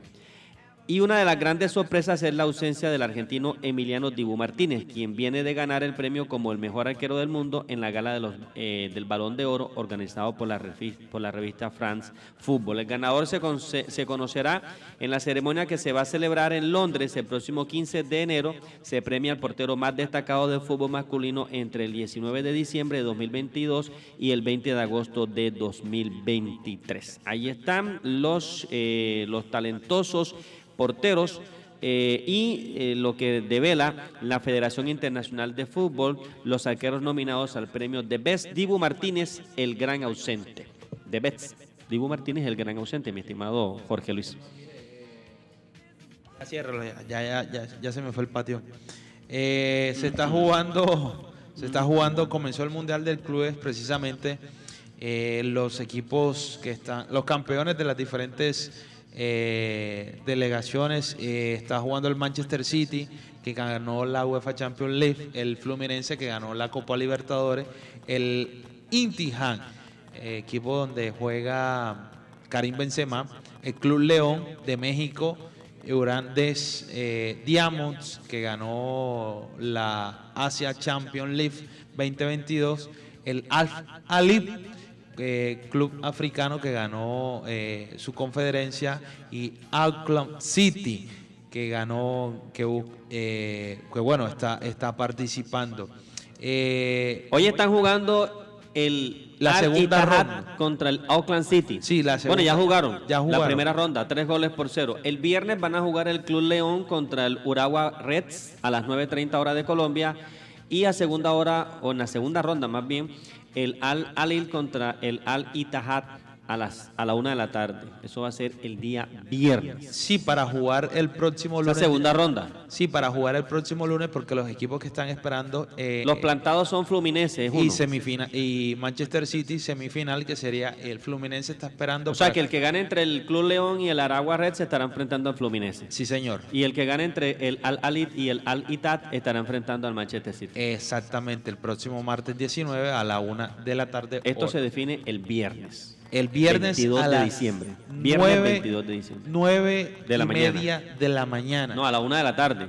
Speaker 5: Y una de las grandes sorpresas es la ausencia del argentino Emiliano Dibu Martínez, quien viene de ganar el premio como el mejor arquero del mundo en la gala de los, eh, del Balón de Oro organizado por la, por la revista France Football. El ganador se, con, se, se conocerá en la ceremonia que se va a celebrar en Londres el próximo quince de enero. Se premia al portero más destacado del fútbol masculino entre el diecinueve de diciembre de dos mil veintidós y el veinte de agosto de dos mil veintitrés. Ahí están los, eh, los talentosos porteros eh, y eh, lo que devela la Federación Internacional de Fútbol, los arqueros nominados al premio de Best. Dibu Martínez, el gran ausente. De Best. Dibu Martínez, el gran ausente, mi estimado Jorge Luis.
Speaker 8: Ya, ya, ya, ya, ya se me fue el patio. Eh, se está jugando, se está jugando, comenzó el Mundial del Clubes precisamente. Eh, los equipos que están, los campeones de las diferentes Eh, delegaciones, eh, está jugando el Manchester City, que ganó la UEFA Champions League, el Fluminense, que ganó la Copa Libertadores, el Intihad, eh, equipo donde juega Karim Benzema, el Club León de México, Urandes eh, Diamonds, que ganó la Asia Champions League veinte veintidós, el Al Alib eh, club africano que ganó eh, su conferencia, y Auckland City, que ganó, que, eh, que bueno, está, está participando. Eh,
Speaker 5: Hoy están jugando el
Speaker 8: la
Speaker 5: Al
Speaker 8: segunda
Speaker 5: Ittihad
Speaker 8: ronda
Speaker 5: contra el Auckland City.
Speaker 8: Sí, la segunda.
Speaker 5: Bueno, ya jugaron,
Speaker 8: ya jugaron
Speaker 5: la primera ronda, tres goles por cero. El viernes van a jugar el Club León contra el Urawa Reds a las nueve treinta hora de Colombia, y a segunda hora, o en la segunda ronda más bien, el Al Alil contra el Al Ittihad a las a la una de la tarde. Eso va a ser el día viernes.
Speaker 8: Sí, para jugar el próximo lunes.
Speaker 5: La segunda ronda.
Speaker 8: Sí, para jugar el próximo lunes, porque los equipos que están esperando. Eh,
Speaker 5: Los plantados son Fluminense, es
Speaker 8: y
Speaker 5: uno.
Speaker 8: semifinal y Manchester City semifinal, que sería el Fluminense está esperando.
Speaker 5: O sea,
Speaker 8: para-
Speaker 5: que el que gane entre el Club León y el Aragua Red se estará enfrentando al Fluminense.
Speaker 8: Sí, señor.
Speaker 5: Y el que gane entre el Al Alid y el Al Ittihad estará enfrentando al Manchester City.
Speaker 8: Exactamente, el próximo martes diecinueve a la una de la tarde.
Speaker 5: Esto
Speaker 8: hora.
Speaker 5: se define el viernes.
Speaker 8: El viernes
Speaker 5: veintidós
Speaker 8: a
Speaker 5: de
Speaker 8: las
Speaker 5: diciembre. Viernes
Speaker 8: nueve-
Speaker 5: veintidós de diciembre.
Speaker 8: nueve
Speaker 5: de la
Speaker 8: y
Speaker 5: mañana.
Speaker 8: media de la mañana.
Speaker 5: No, a la una de la tarde.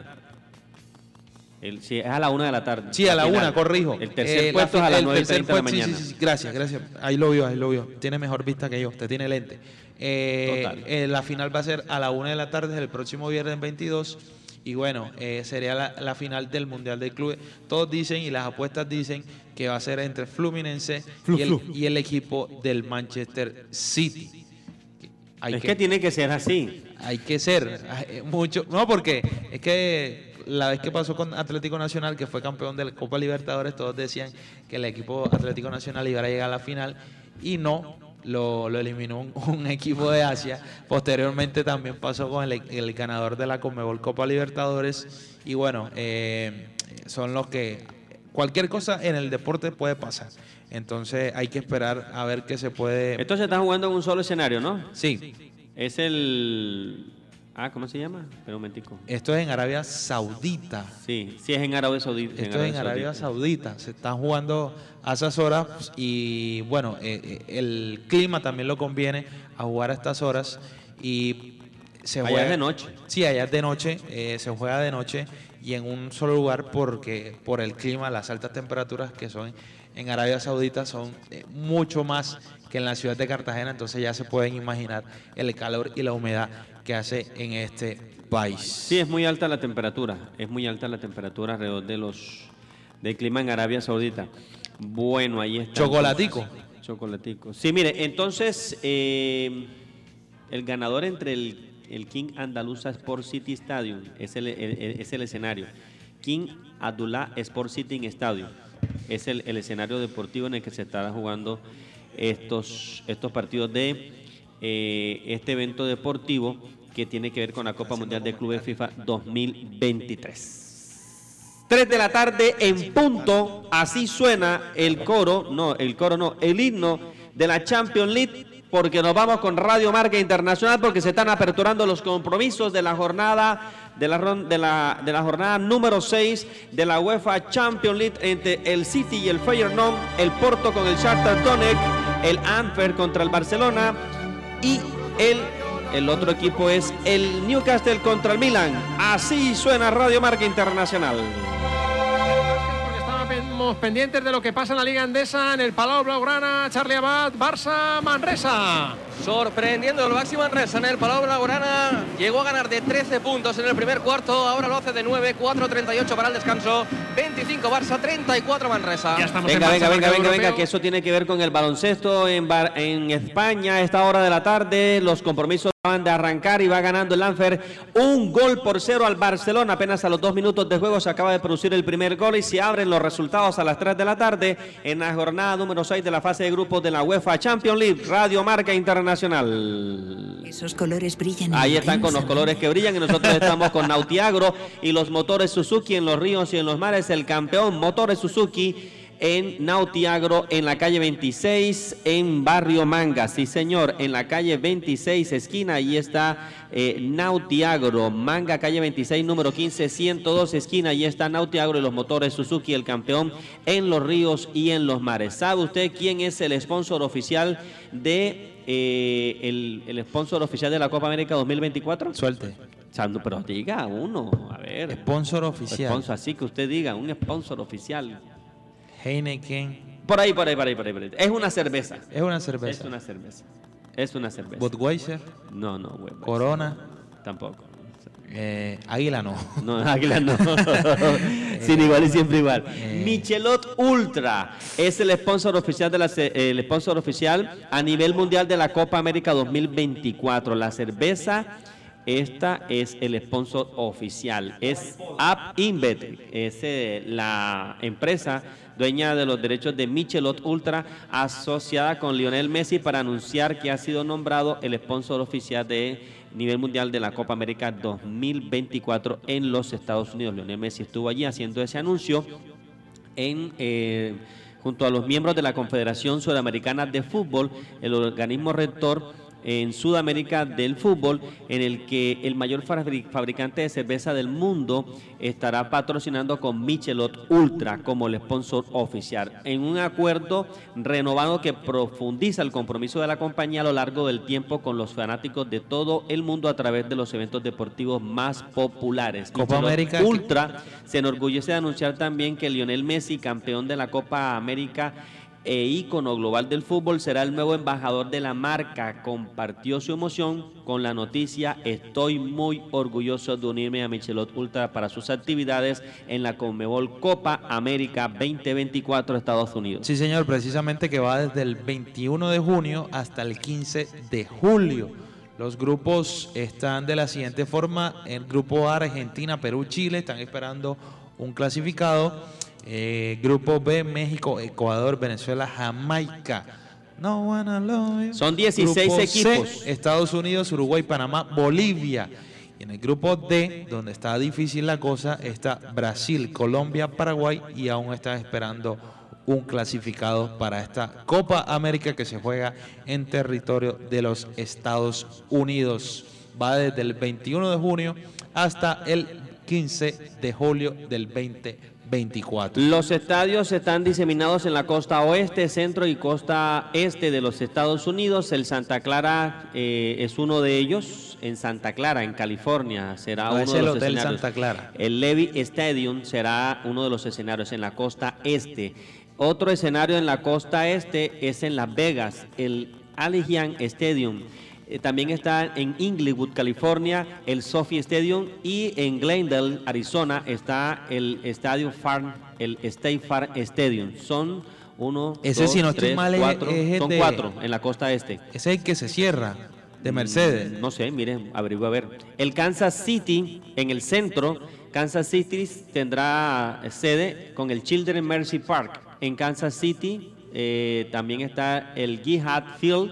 Speaker 5: El, sí, es a la una de la tarde.
Speaker 8: Sí, a la
Speaker 5: final.
Speaker 8: una, corrijo.
Speaker 5: El tercer
Speaker 8: Eh,
Speaker 5: puesto
Speaker 8: la
Speaker 5: es a las
Speaker 8: fi- el
Speaker 5: nueve y
Speaker 8: tercer
Speaker 5: treinta de la
Speaker 8: puesto, sí,
Speaker 5: mañana.
Speaker 8: sí, sí, gracias, gracias. Ahí lo vio, ahí lo vio. Tiene mejor vista que yo, usted tiene lente. Eh,
Speaker 5: Total.
Speaker 8: eh, la final va a ser a la una de la tarde el próximo viernes veintidós. Y bueno, eh, sería la, la final del Mundial de Clubes. Todos dicen, y las apuestas dicen, que va a ser entre Fluminense
Speaker 5: Flu,
Speaker 8: y, el,
Speaker 5: flu.
Speaker 8: y el equipo del Manchester City. Hay
Speaker 5: Es que tiene que ser así.
Speaker 8: Hay que ser eh, mucho. No, porque es que la vez que pasó con Atlético Nacional, que fue campeón de la Copa Libertadores, todos decían que el equipo Atlético Nacional iba a llegar a la final, y no, lo, lo eliminó un, un equipo de Asia. Posteriormente también pasó con el, el ganador de la Conmebol Copa Libertadores. Y bueno, eh, son los que cualquier cosa en el deporte puede pasar. Entonces hay que esperar a ver qué se puede.
Speaker 5: Esto se está jugando en un solo escenario, ¿no?
Speaker 8: Sí.
Speaker 5: Es el... Ah, ¿cómo se llama? Espera un momentico.
Speaker 8: Esto es en Arabia Saudita.
Speaker 5: Sí, sí es en Arabia Saudita.
Speaker 8: Esto es en Arabia Saudita. Se están jugando a esas horas y bueno, eh, eh, el clima también lo conviene a jugar a estas horas, y se
Speaker 5: Allá
Speaker 8: juega
Speaker 5: es de noche.
Speaker 8: Sí, allá es de noche, eh, se juega de noche y en un solo lugar, porque por el clima, las altas temperaturas que son en Arabia Saudita son eh, mucho más que en la ciudad de Cartagena, entonces ya se pueden imaginar el calor y la humedad que hace en este país.
Speaker 5: Sí, es muy alta la temperatura. Es muy alta la temperatura alrededor de los del clima en Arabia Saudita. Bueno, ahí está.
Speaker 8: Chocolatico.
Speaker 5: Chocolatico. Sí, mire, entonces eh, el ganador entre el, el King Andaluza Sport City Stadium es el, el- es el escenario. King Abdullah Sport City Stadium es el, el escenario deportivo en el que se estará jugando estos, estos partidos de eh, este evento deportivo que tiene que ver con la Copa Mundial de Clubes FIFA dos mil veintitrés. tres de la tarde en punto, así suena el coro, no, el coro no, el himno de la Champions League, porque nos vamos con Radio Marca Internacional, porque se están aperturando los compromisos de la jornada de la, ron- de la, de la jornada número seis de la UEFA Champions League entre el City y el Feyenoord, el Porto con el Shakhtar Donetsk, el Antwerp contra el Barcelona y el El otro equipo es el Newcastle contra el Milan. Así suena Radio Marca Internacional.
Speaker 22: Porque estábamos pendientes de lo que pasa en la Liga Endesa, en el Palau Blaugrana, Charlie Abad, Barça, Manresa.
Speaker 3: Sorprendiendo el Baxi Manresa en el Palau Blaugrana. Llegó a ganar de trece puntos en el primer cuarto, ahora lo hace de nueve, cuatro treinta y ocho para el descanso. veinticinco Barça, treinta y cuatro Manresa.
Speaker 5: Venga, venga, venga, venga, venga, que eso tiene que ver con el baloncesto en, Bar- en España a esta hora de la tarde. Los compromisos van de arrancar y va ganando el Lanfer un gol por cero al Barcelona. Apenas a los dos minutos de juego se acaba de producir el primer gol y se abren los resultados a las tres de la tarde en la jornada número seis de la fase de grupos de la UEFA Champions League. Radio Marca Internacional.
Speaker 4: Esos colores brillan.
Speaker 5: Ahí están con los colores que brillan y nosotros estamos con Nautiagro y los motores Suzuki en los ríos y en los mares. El campeón Motores Suzuki en Nautiagro, en la calle veintiséis, en Barrio Manga. Sí, señor, en la calle veintiséis, esquina, ahí está eh, Nautiagro. Manga, calle veintiséis, número quince, ciento dos, esquina, ahí está Nautiagro y los motores Suzuki, el campeón en los ríos y en los mares. ¿Sabe usted quién es el sponsor oficial de eh, el, el sponsor oficial de la Copa América dos mil veinticuatro?
Speaker 8: Suelte.
Speaker 5: Pero diga uno, a ver.
Speaker 8: Sponsor oficial.
Speaker 5: Sponsor, así que usted diga, un sponsor oficial.
Speaker 8: Heineken,
Speaker 5: Por ahí, por ahí, por ahí, por ahí, por ahí. Es una cerveza.
Speaker 8: Es una cerveza.
Speaker 5: Es una cerveza. Es una cerveza.
Speaker 8: Budweiser.
Speaker 5: No, no, güey.
Speaker 8: Corona.
Speaker 5: Tampoco.
Speaker 8: Eh, águila no.
Speaker 5: No, águila no. Sin igual y siempre igual. Eh. Michelot Ultra es el sponsor oficial de la el sponsor oficial a nivel mundial de la Copa América dos mil veinticuatro. La cerveza, esta es el sponsor oficial. Es Up InBet, es eh, la empresa dueña de los derechos de Michelot Ultra, asociada con Lionel Messi para anunciar que ha sido nombrado el sponsor oficial de nivel mundial de la Copa América dos mil veinticuatro en los Estados Unidos. Lionel Messi estuvo allí haciendo ese anuncio en, eh, junto a los miembros de la Confederación Sudamericana de Fútbol, el organismo rector en Sudamérica del fútbol, en el que el mayor fabricante de cerveza del mundo estará patrocinando con Michelot Ultra como el sponsor oficial, en un acuerdo renovado que profundiza el compromiso de la compañía a lo largo del tiempo con los fanáticos de todo el mundo a través de los eventos deportivos más populares.
Speaker 8: Copa
Speaker 5: Michelot
Speaker 8: América
Speaker 5: Ultra se enorgullece de anunciar también que Lionel Messi, campeón de la Copa América e ícono global del fútbol, será el nuevo embajador de la marca. Compartió su emoción con la noticia: estoy muy orgulloso de unirme a Michelot Ultra para sus actividades en la Conmebol Copa América veinte veinticuatro Estados Unidos.
Speaker 8: Sí, señor, precisamente que va desde el veintiuno de junio hasta el quince de julio. Los grupos están de la siguiente forma: el grupo A, Argentina, Perú, Chile, están esperando un clasificado. Eh, grupo B, México, Ecuador, Venezuela, Jamaica. No wanna love you.
Speaker 5: Son dieciséis
Speaker 8: grupo
Speaker 5: equipos.
Speaker 8: C, Estados Unidos, Uruguay, Panamá, Bolivia. Y en el grupo D, donde está difícil la cosa, está Brasil, Colombia, Paraguay, y aún están esperando un clasificado para esta Copa América que se juega en territorio de los Estados Unidos. Va desde el veintiuno de junio hasta el quince de julio del veinte veinticuatro.
Speaker 5: Los estadios están diseminados en la costa oeste, centro y costa este de los Estados Unidos. El Santa Clara eh, es uno de ellos. En Santa Clara, en California, será
Speaker 8: No,
Speaker 5: uno
Speaker 8: es
Speaker 5: de
Speaker 8: el
Speaker 5: los
Speaker 8: Hotel
Speaker 5: escenarios.
Speaker 8: Santa Clara.
Speaker 5: El Levy Stadium será uno de los escenarios en la costa este. Otro escenario en la costa este es en Las Vegas, el Allegiant Stadium. Eh, también está en Inglewood, California, el SoFi Stadium, y en Glendale, Arizona, está el Estadio Farm, el State Farm Stadium. Son uno,
Speaker 8: Ese,
Speaker 5: dos,
Speaker 8: si no estoy
Speaker 5: tres,
Speaker 8: mal, es-
Speaker 5: cuatro,
Speaker 8: es el
Speaker 5: son
Speaker 8: de-
Speaker 5: cuatro en la costa este.
Speaker 8: Ese es el que se cierra, de Mercedes.
Speaker 5: Mm, No sé, miren, averigua a ver. El Kansas City, en el centro, Kansas City tendrá sede con el Children's Mercy Park. En Kansas City eh, también está el Jihad Field.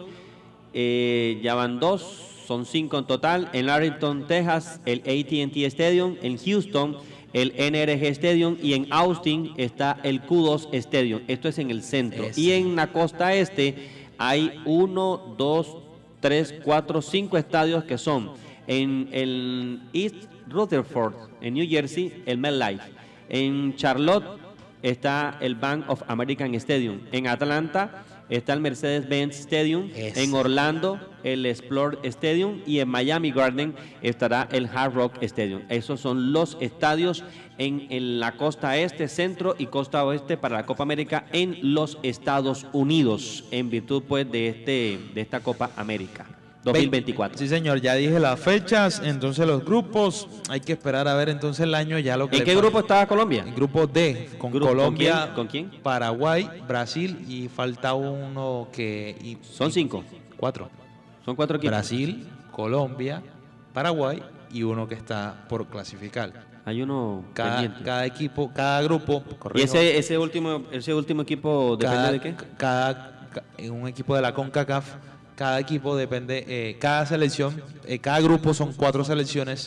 Speaker 5: Eh, ya van dos, son cinco en total. En Arlington, Texas, el A T and T Stadium. En Houston, el N R G Stadium. Y en Austin está el Q dos Stadium. Esto es en el centro.
Speaker 8: Ese.
Speaker 5: Y en la costa este hay uno, dos, tres, cuatro, cinco estadios que son en el East Rutherford, en New Jersey, el MetLife. En Charlotte está el Bank of American Stadium. En Atlanta está el Mercedes-Benz Stadium.
Speaker 8: Ese.
Speaker 5: En Orlando, el Explore Stadium. Y en Miami Garden estará el Hard Rock Stadium. Esos son los estadios en, en la costa este, centro y costa oeste para la Copa América en los Estados Unidos, en virtud pues de este de esta Copa América dos mil veinticuatro.
Speaker 8: Sí, señor, ya dije las fechas, entonces los grupos, hay que esperar a ver entonces el año ya lo que
Speaker 5: ¿En
Speaker 8: le
Speaker 5: qué
Speaker 8: falta.
Speaker 5: grupo estaba Colombia?
Speaker 8: El grupo D, con
Speaker 5: Grupo- ¿con
Speaker 8: Colombia,
Speaker 5: quién? ¿Con quién?
Speaker 8: Paraguay, Brasil y falta uno que... y-
Speaker 5: Son cinco.
Speaker 8: Cuatro.
Speaker 5: Son cuatro equipos.
Speaker 8: Brasil, Colombia, Paraguay y uno que está por clasificar.
Speaker 5: Hay uno
Speaker 8: Cada,
Speaker 5: pendiente.
Speaker 8: cada equipo, cada grupo...
Speaker 5: ¿Y
Speaker 8: corrijo,
Speaker 5: ese, ese, último, ese último equipo depende
Speaker 8: cada,
Speaker 5: de qué?
Speaker 8: Cada, ca- en un equipo de la CONCACAF, cada equipo depende, eh, cada selección, eh, cada grupo son cuatro selecciones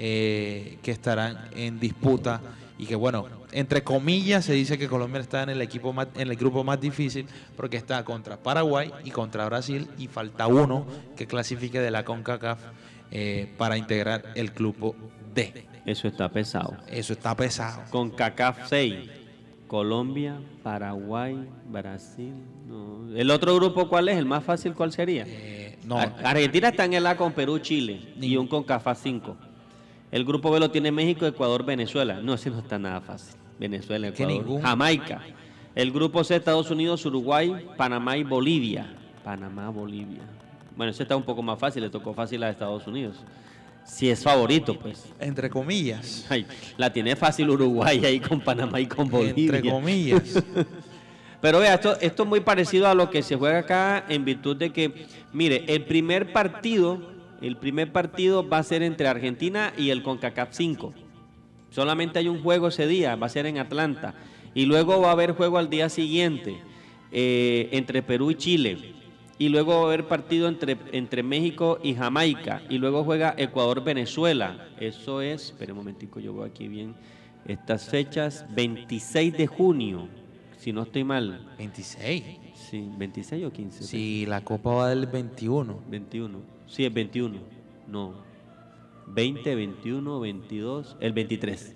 Speaker 8: eh, que estarán en disputa y que bueno, entre comillas se dice que Colombia está en el equipo más, en el grupo más difícil porque está contra Paraguay y contra Brasil y falta uno que clasifique de la CONCACAF eh, para integrar el grupo D.
Speaker 5: Eso está pesado.
Speaker 8: Eso está pesado.
Speaker 5: Con CACAF seis. Colombia, Paraguay, Brasil. No. ¿El otro grupo cuál es? ¿El más fácil cuál sería?
Speaker 8: Eh, no.
Speaker 5: Ar- Argentina está en el A con Perú, Chile y un con CACAF cinco. El grupo B lo tiene México, Ecuador, Venezuela. No, ese no está nada fácil. Venezuela,
Speaker 8: Que
Speaker 5: Ecuador,
Speaker 8: ningún-
Speaker 5: Jamaica. El grupo C, Estados Unidos, Uruguay, Panamá y Bolivia. Panamá, Bolivia. Bueno, ese está un poco más fácil, le tocó fácil a Estados Unidos. Si es favorito, pues.
Speaker 8: Entre comillas.
Speaker 5: Ay, la tiene fácil Uruguay ahí con Panamá y con Bolivia.
Speaker 8: Entre comillas.
Speaker 5: Pero vea, esto, esto es muy parecido a lo que se juega acá en virtud de que, mire, el primer partido, el primer partido va a ser entre Argentina y el CONCACAF cinco. Solamente hay un juego ese día, va a ser en Atlanta. Y luego va a haber juego al día siguiente eh, entre Perú y Chile. Y luego va a haber partido entre, entre México y Jamaica. Y luego juega Ecuador-Venezuela. Eso es, espere un momentico, yo voy aquí bien. Estas fechas, veintiséis de junio, si no estoy mal.
Speaker 8: ¿veintiséis?
Speaker 5: Sí, ¿veintiséis o quince?
Speaker 8: Sí, la Copa va del veintiuno.
Speaker 5: veintiuno. Sí, es veintiuno. No. veinte, veintiuno, veintidós, el veintitrés.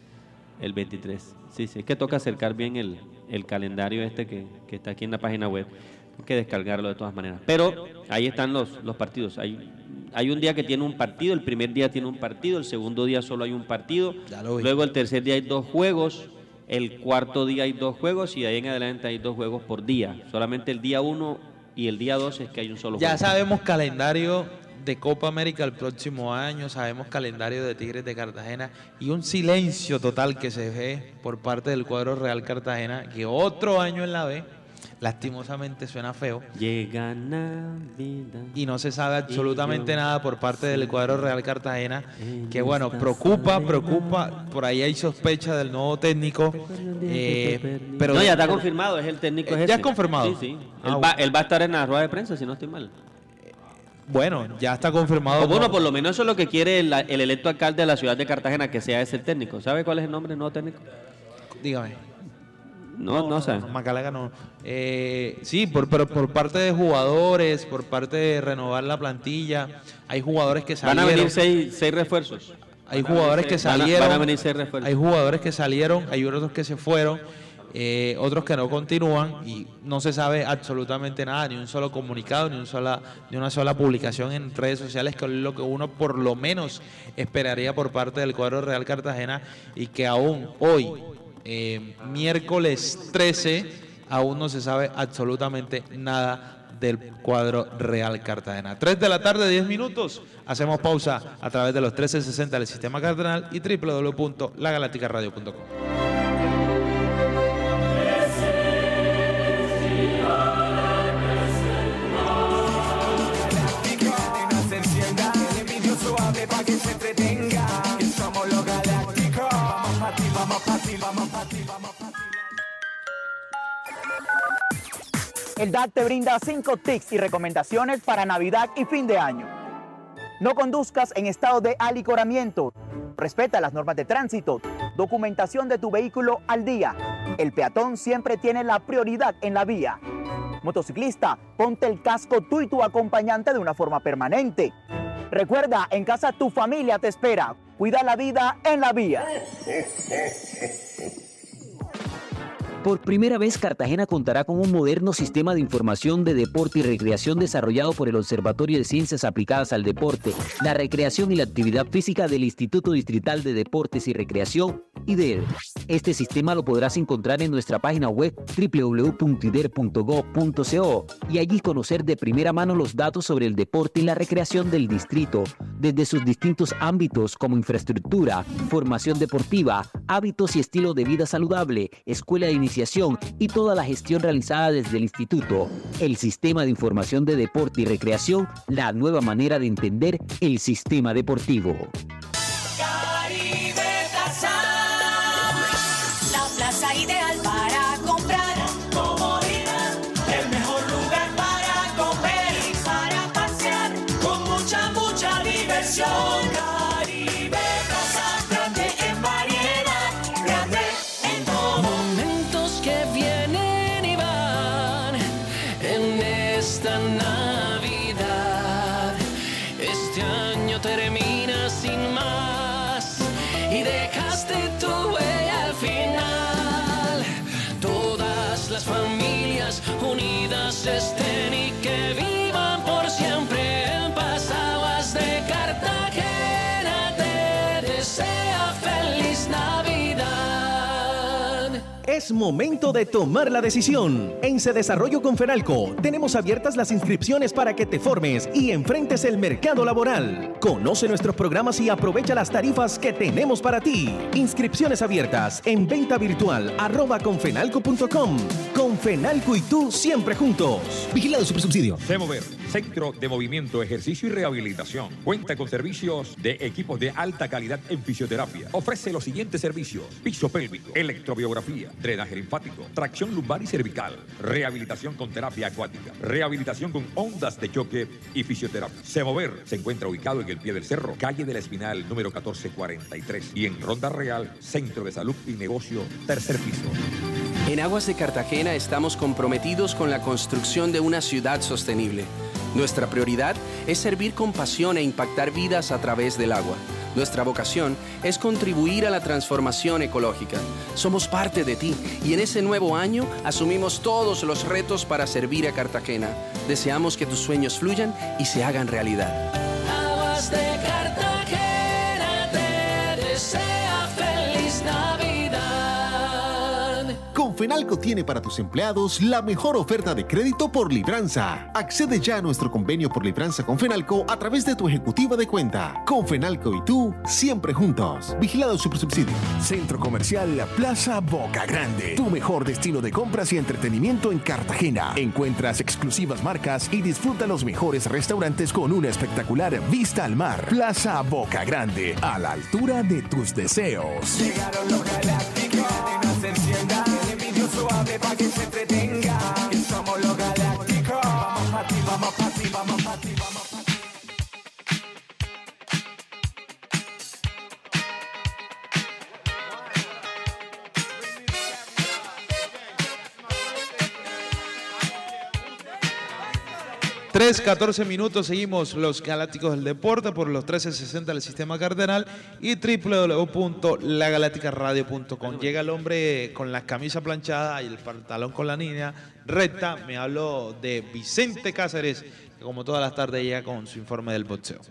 Speaker 5: El veintitrés. Sí, sí, es que toca acercar bien el, el calendario este que, que está aquí en la página web. Hay que descargarlo de todas maneras. Pero ahí están los, los partidos. Hay, hay un día que tiene un partido, el primer día tiene un partido, el segundo día solo hay un partido, luego el tercer día hay dos juegos, el cuarto día hay dos juegos y de ahí en adelante hay dos juegos por día. Solamente el día uno y el día dos es que hay un solo
Speaker 8: ya
Speaker 5: juego.
Speaker 8: Ya sabemos calendario de Copa América el próximo año, sabemos calendario de Tigres de Cartagena y un silencio total que se ve por parte del cuadro Real Cartagena, que otro año en la B, lastimosamente suena feo.
Speaker 5: Llega Navidad.
Speaker 8: Y no se sabe absolutamente nada por parte del cuadro Real Cartagena, que bueno, preocupa, preocupa, por ahí hay sospecha del nuevo técnico. Eh, pero
Speaker 5: no, ya está confirmado, es el técnico.
Speaker 8: Eh,
Speaker 5: es
Speaker 8: ya
Speaker 5: ese.
Speaker 8: es confirmado.
Speaker 5: Sí, sí.
Speaker 8: Ah,
Speaker 5: él, va, él va a estar en la rueda de prensa, si no estoy mal.
Speaker 8: Bueno, ya está confirmado.
Speaker 5: O bueno,
Speaker 8: no.
Speaker 5: por lo menos eso es lo que quiere el, el electo alcalde de la ciudad de Cartagena, que sea ese el técnico. ¿Sabe cuál es el nombre del nuevo técnico?
Speaker 8: Dígame.
Speaker 5: No, no, no sé.
Speaker 8: Macalaga no. Eh, sí, por, pero por parte de jugadores, por parte de renovar la plantilla, hay jugadores que salieron.
Speaker 5: Van a venir seis, seis refuerzos.
Speaker 8: Hay jugadores que
Speaker 5: Van a-
Speaker 8: salieron.
Speaker 5: van a venir seis refuerzos.
Speaker 8: Hay jugadores que salieron, hay otros que se fueron, eh, otros que no continúan y no se sabe absolutamente nada, ni un solo comunicado, ni un sola, ni una sola publicación en redes sociales, que es lo que uno por lo menos esperaría por parte del cuadro Real Cartagena y que aún hoy. Eh, miércoles trece, aún no se sabe absolutamente nada del cuadro Real Cartagena. tres de la tarde, diez minutos. Hacemos pausa a través de los trece sesenta del Sistema Cardenal y doble u doble u doble u punto la galáctica radio punto com.
Speaker 2: Pa' que se entretenga, que somos los galácticos. Vamos pa' ti, vamos pa' ti, vamos pa' ti, vamos pa' ti.
Speaker 12: El D A C te brinda cinco tips y recomendaciones para Navidad y fin de año. No conduzcas en estado de alicoramiento. Respeta las normas de tránsito. Documentación de tu vehículo al día. El peatón siempre tiene la prioridad en la vía. Motociclista, ponte el casco tú y tu acompañante de una forma permanente. Recuerda, en casa tu familia te espera. Cuida la vida en la vía.
Speaker 11: Por primera vez, Cartagena contará con un moderno sistema de información de deporte y recreación desarrollado por el Observatorio de Ciencias Aplicadas al Deporte, la Recreación y la Actividad Física del Instituto Distrital de Deportes y Recreación, I D E R. Este sistema lo podrás encontrar en nuestra página web doble u doble u doble u punto i d e r punto gob punto co y allí conocer de primera mano los datos sobre el deporte y la recreación del distrito, desde sus distintos ámbitos como infraestructura, formación deportiva, hábitos y estilo de vida saludable, escuela de iniciación y toda la gestión realizada desde el instituto. El Sistema de Información de Deporte y Recreación, la nueva manera de entender el sistema deportivo.
Speaker 13: Caribe Plaza, la plaza ideal para comprar. Comodidad, el mejor lugar para comer y para pasear, con mucha, mucha diversión. Caribe Plaza, grande en variedad, grande en todo.
Speaker 14: Momentos que vienen y van en esta Navidad. Este año termina sin más y dejaste tu huella al final. Todas las familias unidas estén y que vivan por siempre en paz. Aguas de Cartagena te desea feliz Navidad.
Speaker 15: Es Es momento de tomar la decisión. En Se Desarrollo con Fenalco tenemos abiertas las inscripciones para que te formes y enfrentes el mercado laboral. Conoce nuestros programas y aprovecha las tarifas que tenemos para ti. Inscripciones abiertas en venta virtual arroba confenalco punto com. Confenalco y tú siempre juntos. Vigilado Supersubsidio.
Speaker 19: Semover, Centro de Movimiento, Ejercicio y Rehabilitación. Cuenta con servicios de equipos de alta calidad en fisioterapia. Ofrece los siguientes servicios: piso pélvico, electrobiografía, drenaje linfático, tracción lumbar y cervical, rehabilitación con terapia acuática, rehabilitación con ondas de choque y fisioterapia. Semover se encuentra ubicado en el pie del cerro, calle de la Espinal, número catorce cuarenta y tres, y en Ronda Real, Centro de Salud y Negocio, tercer piso.
Speaker 20: En Aguas de Cartagena estamos comprometidos con la construcción de una ciudad sostenible. Nuestra prioridad es servir con pasión e impactar vidas a través del agua. Nuestra vocación es contribuir a la transformación ecológica. Somos parte de ti y en ese nuevo año asumimos todos los retos para servir a Cartagena. Deseamos que tus sueños fluyan y se hagan realidad.
Speaker 14: Aguas de Cartagena te desea feliz Navidad.
Speaker 17: Confenalco tiene para tus empleados la mejor oferta de crédito por libranza. Accede ya a nuestro convenio por libranza con Fenalco a través de tu ejecutiva de cuenta. Confenalco y tú, siempre juntos. Vigilado Supersubsidio.
Speaker 18: Centro Comercial Plaza Boca Grande. Tu mejor destino de compras y entretenimiento en Cartagena. Encuentras exclusivas marcas y disfruta los mejores restaurantes con una espectacular vista al mar. Plaza Boca Grande, a la altura de tus deseos.
Speaker 2: Llegaron los galácticos, no se encienda el envidio suave para que se entretenga. Que somos los galácticos. Vamos pa' ti, vamos pa' ti, vamos pa' ti, vamos pa' ti.
Speaker 8: tres, catorce minutos, seguimos los Galácticos del Deporte por los trece sesenta del Sistema Cardenal y doble u doble u doble u punto la galáctica radio punto com. Llega el hombre con la camisa planchada y el pantalón con la línea recta. Me hablo de Vicente Cáceres, que como todas las tardes llega con su informe del boxeo.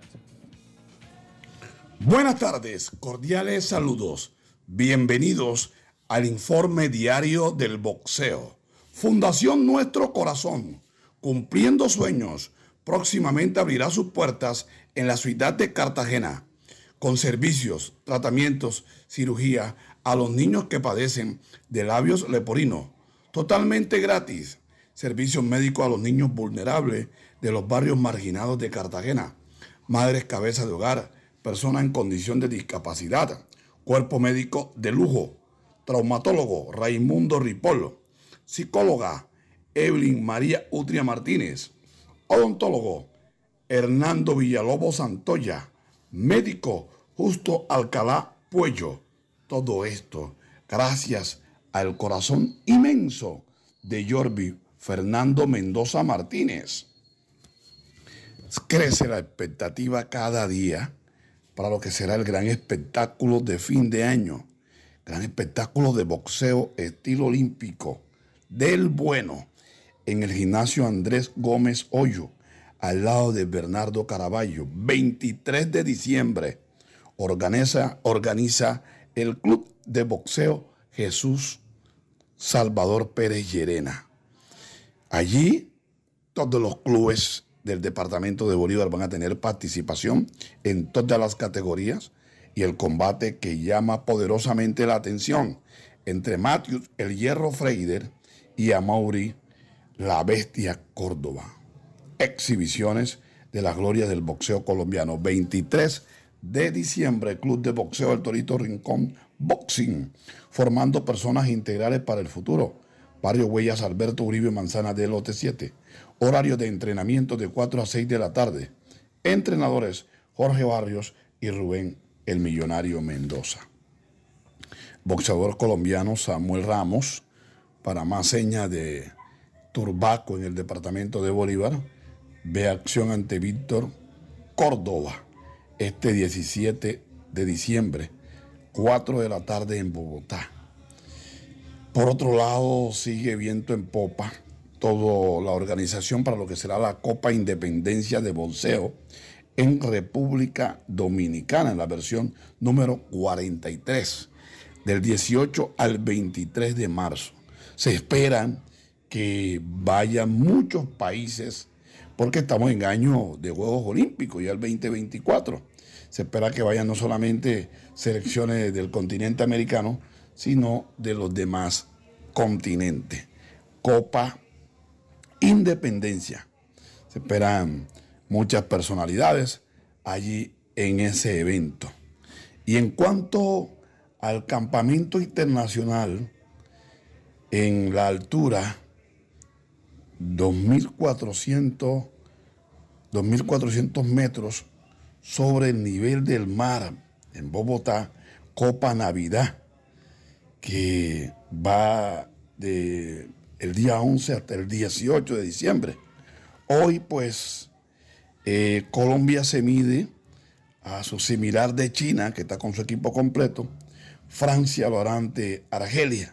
Speaker 4: Buenas tardes, cordiales saludos. Bienvenidos al informe diario del boxeo. Fundación Nuestro Corazón, cumpliendo sueños, próximamente abrirá sus puertas en la ciudad de Cartagena, con servicios, tratamientos, cirugía a los niños que padecen de labios leporino, totalmente gratis. Servicios médicos a los niños vulnerables de los barrios marginados de Cartagena, madres cabeza de hogar, personas en condición de discapacidad, cuerpo médico de lujo, traumatólogo Raimundo Ripoll, psicóloga Evelyn María Utria Martínez, odontólogo Hernando Villalobos Santoya, médico Justo Alcalá Puello. Todo esto gracias al corazón inmenso de Yorbi Fernando Mendoza Martínez. Crece la expectativa cada día para lo que será el gran espectáculo de fin de año, gran espectáculo de boxeo estilo olímpico, del bueno, en el gimnasio Andrés Gómez Hoyo, al lado de Bernardo Caraballo, veintitrés de diciembre, organiza, organiza el Club de Boxeo Jesús Salvador Pérez Llerena. Allí todos los clubes del departamento de Bolívar van a tener participación en todas las categorías y el combate que llama poderosamente la atención entre Matthews El Hierro Freider y Amaury La Bestia Córdoba. Exhibiciones de la gloria del boxeo colombiano. veintitrés de diciembre, Club de Boxeo El Torito Rincón Boxing, formando personas integrales para el futuro. Barrio Huellas Alberto Uribe Manzana de Lote siete. Horario de entrenamiento de cuatro a seis de la tarde. Entrenadores Jorge Barrios y Rubén El Millonario Mendoza. Boxeador colombiano Samuel Ramos, para más señas de Turbaco en el departamento de Bolívar, ve acción ante Víctor Córdoba este diecisiete de diciembre, cuatro de la tarde en Bogotá. Por otro lado, sigue viento en popa toda la organización para lo que será la Copa Independencia de Boxeo en República Dominicana, en la versión número cuarenta y tres. del dieciocho al veintitrés de marzo. Se esperan que vayan muchos países, porque estamos en año de Juegos Olímpicos, ya el veinte veinticuatro. Se espera que vayan no solamente selecciones del continente americano, sino de los demás continentes. Copa Independencia. Se esperan muchas personalidades allí en ese evento. Y en cuanto al campamento internacional, en la altura dos mil cuatrocientos metros sobre el nivel del mar en Bogotá, Copa Navidad, que va de el día once hasta el dieciocho de diciembre. Hoy, pues, eh, Colombia se mide a su similar de China, que está con su equipo completo. Francia lo hará ante Argelia.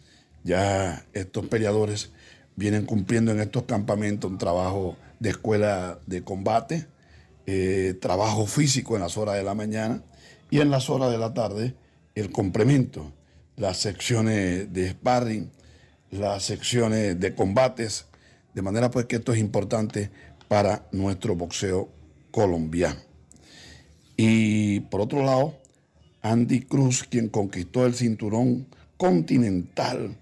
Speaker 4: Ya estos peleadores vienen cumpliendo en estos campamentos un trabajo de escuela de combate, eh, trabajo físico en las horas de la mañana y en las horas de la tarde el complemento, las secciones de sparring, las secciones de combates, de manera pues que esto es importante para nuestro boxeo colombiano. Y por otro lado, Andy Cruz, quien conquistó el cinturón continental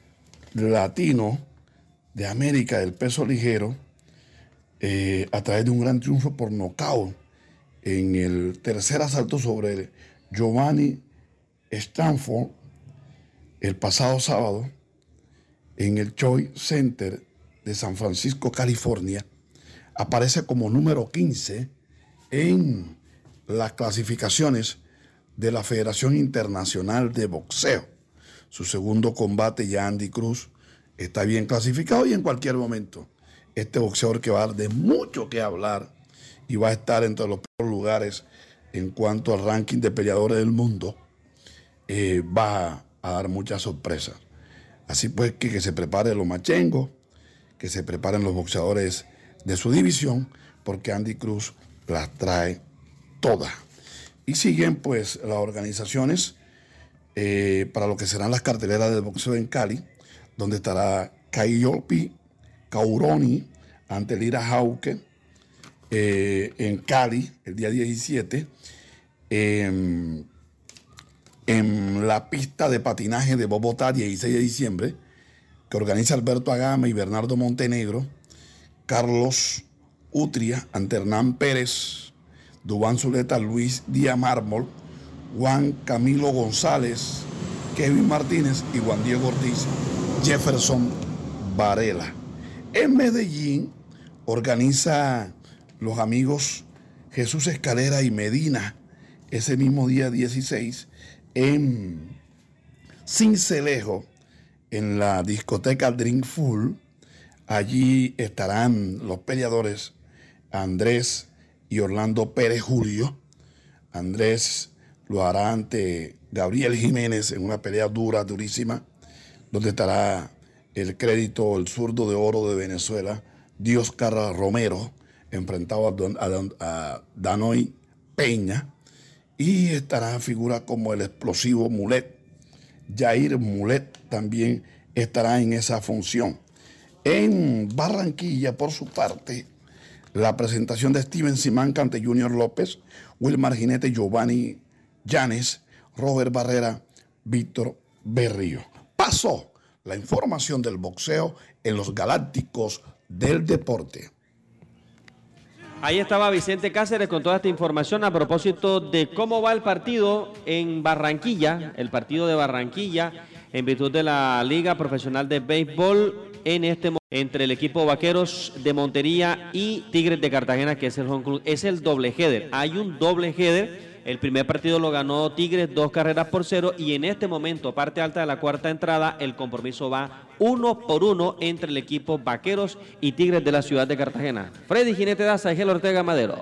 Speaker 4: latino de América del peso ligero, eh, a través de un gran triunfo por nocaut en el tercer asalto sobre Giovanni Stanford el pasado sábado en el Choi Center de San Francisco, California, aparece como número quince en las clasificaciones de la Federación Internacional de Boxeo. Su segundo combate, ya Andy Cruz, está bien clasificado y en cualquier momento este boxeador que va a dar de mucho que hablar y va a estar entre los primeros lugares en cuanto al ranking de peleadores del mundo, eh, va a dar muchas sorpresas. Así pues que, que se preparen los machengos, que se preparen los boxeadores de su división, porque Andy Cruz las trae todas. Y siguen pues las organizaciones eh, para lo que serán las carteleras de boxeo en Cali, donde estará Kaiopi Kauroni ante Lira Jauque eh, en Cali el día diecisiete. Eh, en la pista de patinaje de Bogotá, dieciséis de diciembre, que organiza Alberto Agama y Bernardo Montenegro, Carlos Utria ante Hernán Pérez, Dubán Zuleta, Luis Díaz Mármol, Juan Camilo González, Kevin Martínez y Juan Diego Ortiz, Jefferson Varela. En Medellín organiza los amigos Jesús Escalera y Medina ese mismo día dieciséis en Cincelejo, en la discoteca Drink Full. Allí estarán los peleadores Andrés y Orlando Pérez Julio. Andrés lo hará ante Gabriel Jiménez en una pelea dura, durísima, donde estará el crédito, el zurdo de oro de Venezuela, Dioscar Romero, enfrentado a, Don, a, Don, a Danoy Peña. Y estará figura como el explosivo Mulet. Jair Mulet también estará en esa función. En Barranquilla, por su parte, la presentación de Steven Simanca ante Junior López, Wilmar Jinete, Giovanni Llanes, Robert Barrera, Víctor Berrío. Pasó la información del boxeo en los Galácticos del Deporte.
Speaker 5: Ahí estaba Vicente Cáceres con toda esta información a propósito de cómo va el partido en Barranquilla, el partido de Barranquilla, en virtud de la Liga Profesional de Béisbol en este momento, entre el equipo Vaqueros de Montería y Tigres de Cartagena, que es el home club. Es el doble header. Hay un doble header. El primer partido lo ganó Tigres dos carreras por cero y en este momento, parte alta de la cuarta entrada, el compromiso va uno por uno entre el equipo Vaqueros y Tigres de la ciudad de Cartagena. Freddy Jinete Daza, Ángel Ortega Madero.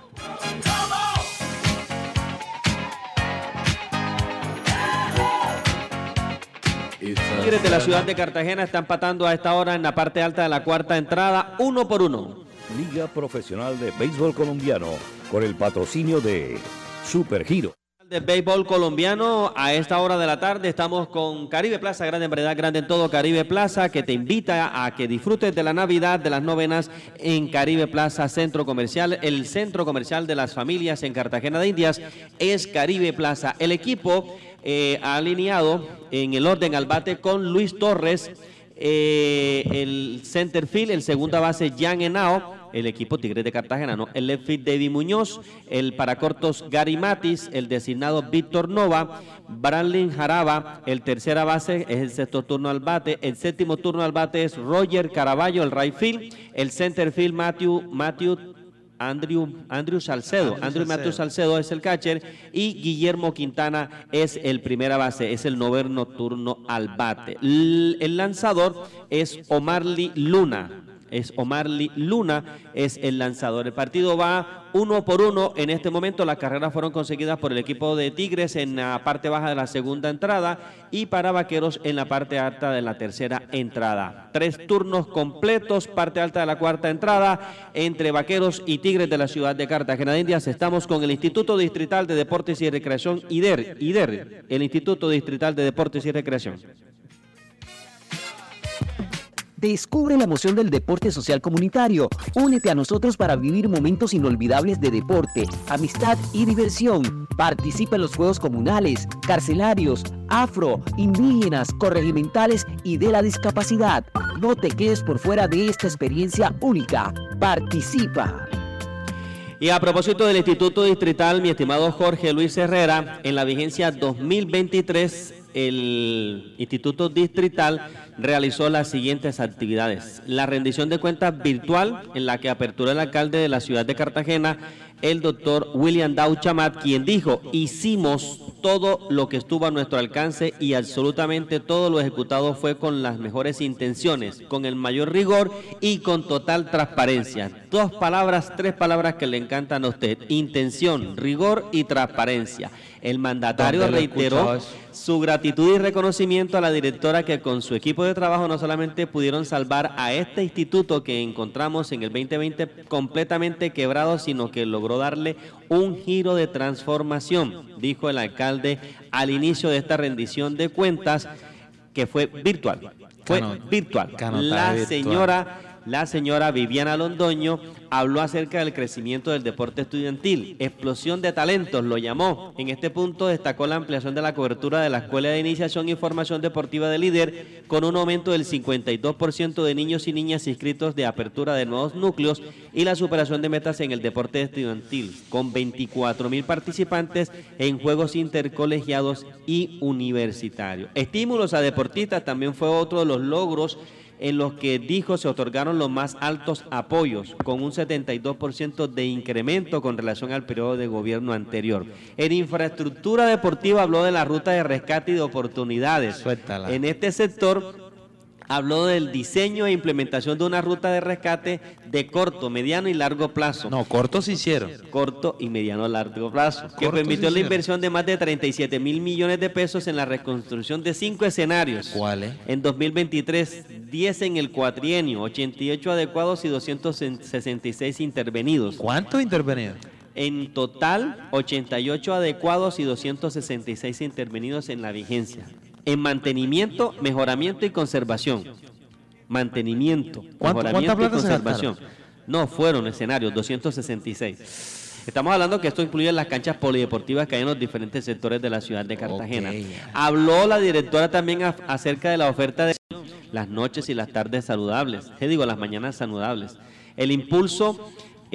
Speaker 5: Tigres de la ciudad de Cartagena está empatando a esta hora en la parte alta de la cuarta entrada, uno por uno.
Speaker 6: Liga Profesional de Béisbol Colombiano, con el patrocinio de Supergiro.
Speaker 5: De béisbol colombiano a esta hora de la tarde estamos con Caribe Plaza, grande en variedad, grande en todo Caribe Plaza, que te invita a que disfrutes de la Navidad, de las novenas en Caribe Plaza Centro Comercial. El centro comercial de las familias en Cartagena de Indias es Caribe Plaza. El equipo eh, ha alineado en el orden al bate con Luis Torres, eh, el center field, el segunda base Jan Henao, el equipo Tigres de Cartagena, ¿no? El left field David Muñoz, el paracortos Gary Matis, el designado Víctor Nova, Branlin Jaraba, el tercera base es el sexto turno al bate, el séptimo turno al bate es Roger Caraballo, el right field, el center field Matthew, Matthew Andrew, Andrew Salcedo, Andrew, Andrew Matthew Salcedo es el catcher y Guillermo Quintana es el primera base, es el noveno turno al bate. L el lanzador es Omarly Luna. Es Omarly Luna, es el lanzador. El partido va uno por uno. En este momento las carreras fueron conseguidas por el equipo de Tigres en la parte baja de la segunda entrada y para Vaqueros en la parte alta de la tercera entrada. Tres turnos completos, parte alta de la cuarta entrada entre Vaqueros y Tigres de la ciudad de Cartagena de Indias. Estamos con el Instituto Distrital de Deportes y Recreación, I D E R, I D E R, el Instituto Distrital de Deportes y Recreación.
Speaker 11: Descubre la emoción del deporte social comunitario. Únete a nosotros para vivir momentos inolvidables de deporte, amistad y diversión. Participa en los juegos comunales, carcelarios, afro, indígenas, corregimentales y de la discapacidad. No te quedes por fuera de esta experiencia única. Participa.
Speaker 5: Y a propósito del Instituto Distrital, mi estimado Jorge Luis Herrera, en la vigencia dos mil veintitrés, el Instituto Distrital realizó las siguientes actividades. La rendición de cuentas virtual, en la que aperturó el alcalde de la ciudad de Cartagena, el doctor William Dow Chamat, quien dijo: hicimos todo lo que estuvo a nuestro alcance y absolutamente todo lo ejecutado fue con las mejores intenciones, con el mayor rigor y con total transparencia. Dos palabras, tres palabras que le encantan a usted: intención, rigor y transparencia. El mandatario reiteró su gratitud y reconocimiento a la directora que con su equipo de trabajo no solamente pudieron salvar a este instituto que encontramos en el veinte veinte completamente quebrado, sino que logró darle un giro de transformación, dijo el alcalde al inicio de esta rendición de cuentas, que fue virtual. Fue Cano, virtual. La virtual. señora... La señora Viviana Londoño habló acerca del crecimiento del deporte estudiantil. Explosión de talentos lo llamó. En este punto destacó la ampliación de la cobertura de la Escuela de Iniciación y Formación Deportiva de Líder, con un aumento del cincuenta y dos por ciento de niños y niñas inscritos de apertura de nuevos núcleos y la superación de metas en el deporte estudiantil, con veinticuatro mil participantes en juegos intercolegiados y universitarios. Estímulos a deportistas también fue otro de los logros en los que dijo se otorgaron los más altos apoyos, con un setenta y dos por ciento de incremento con relación al periodo de gobierno anterior. En infraestructura deportiva habló de la ruta de rescate y de oportunidades. Suéltala. En este sector habló del diseño e implementación de una ruta de rescate de corto, mediano y largo plazo.
Speaker 8: No, corto se hicieron.
Speaker 5: Corto y mediano largo plazo. Corto que permitió la inversión de más de treinta y siete mil millones de pesos en la reconstrucción de cinco escenarios.
Speaker 8: ¿Cuáles?
Speaker 5: En dos mil veintitrés, diez en el cuatrienio, ochenta y ocho adecuados y doscientos sesenta y seis intervenidos.
Speaker 8: ¿Cuántos intervenidos?
Speaker 5: En total, ochenta y ocho adecuados y doscientos sesenta y seis intervenidos en la vigencia. En mantenimiento, mejoramiento y conservación. Mantenimiento, mejoramiento y conservación. No, fueron escenarios, doscientos sesenta y seis. Estamos hablando que esto incluye las canchas polideportivas que hay en los diferentes sectores de la ciudad de Cartagena. Okay. Habló la directora también a, acerca de la oferta de las noches y las tardes saludables. ¿Qué digo? Las mañanas saludables. El impulso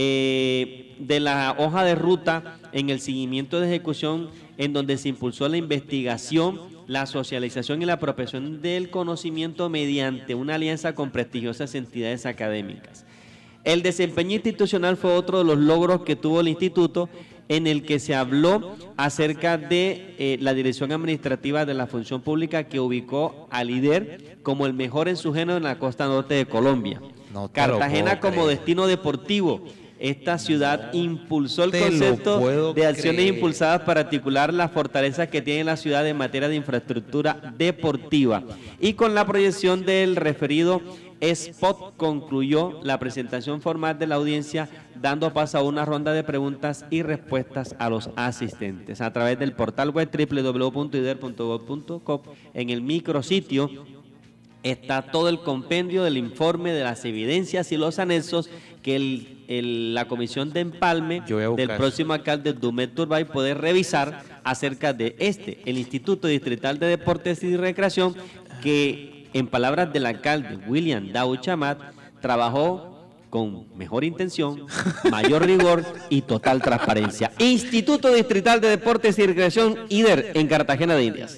Speaker 5: eh, de la hoja de ruta en el seguimiento de ejecución, en donde se impulsó la investigación, la socialización y la apropiación del conocimiento mediante una alianza con prestigiosas entidades académicas. El desempeño institucional fue otro de los logros que tuvo el instituto, en el que se habló acerca de eh, la dirección administrativa de la función pública, que ubicó al I D E R como el mejor en su género en la costa norte de Colombia. No Cartagena como creer. Destino deportivo. Esta ciudad impulsó el Te concepto de acciones creer. impulsadas para articular las fortalezas que tiene la ciudad en materia de infraestructura deportiva, y con la proyección del referido Spot concluyó la presentación formal de la audiencia, dando paso a una ronda de preguntas y respuestas a los asistentes. A través del portal web doble u doble u doble u punto i d e r punto gov punto co, en el micrositio está todo el compendio del informe, de las evidencias y los anexos que el, el, la comisión de empalme del próximo alcalde Dumet Turbay puede revisar acerca de este, el Instituto Distrital de Deportes y Recreación, que en palabras del alcalde William Daoud Chamat, trabajó con mejor intención, mayor rigor y total transparencia. Instituto Distrital de Deportes y Recreación, I D E R, en Cartagena de Indias.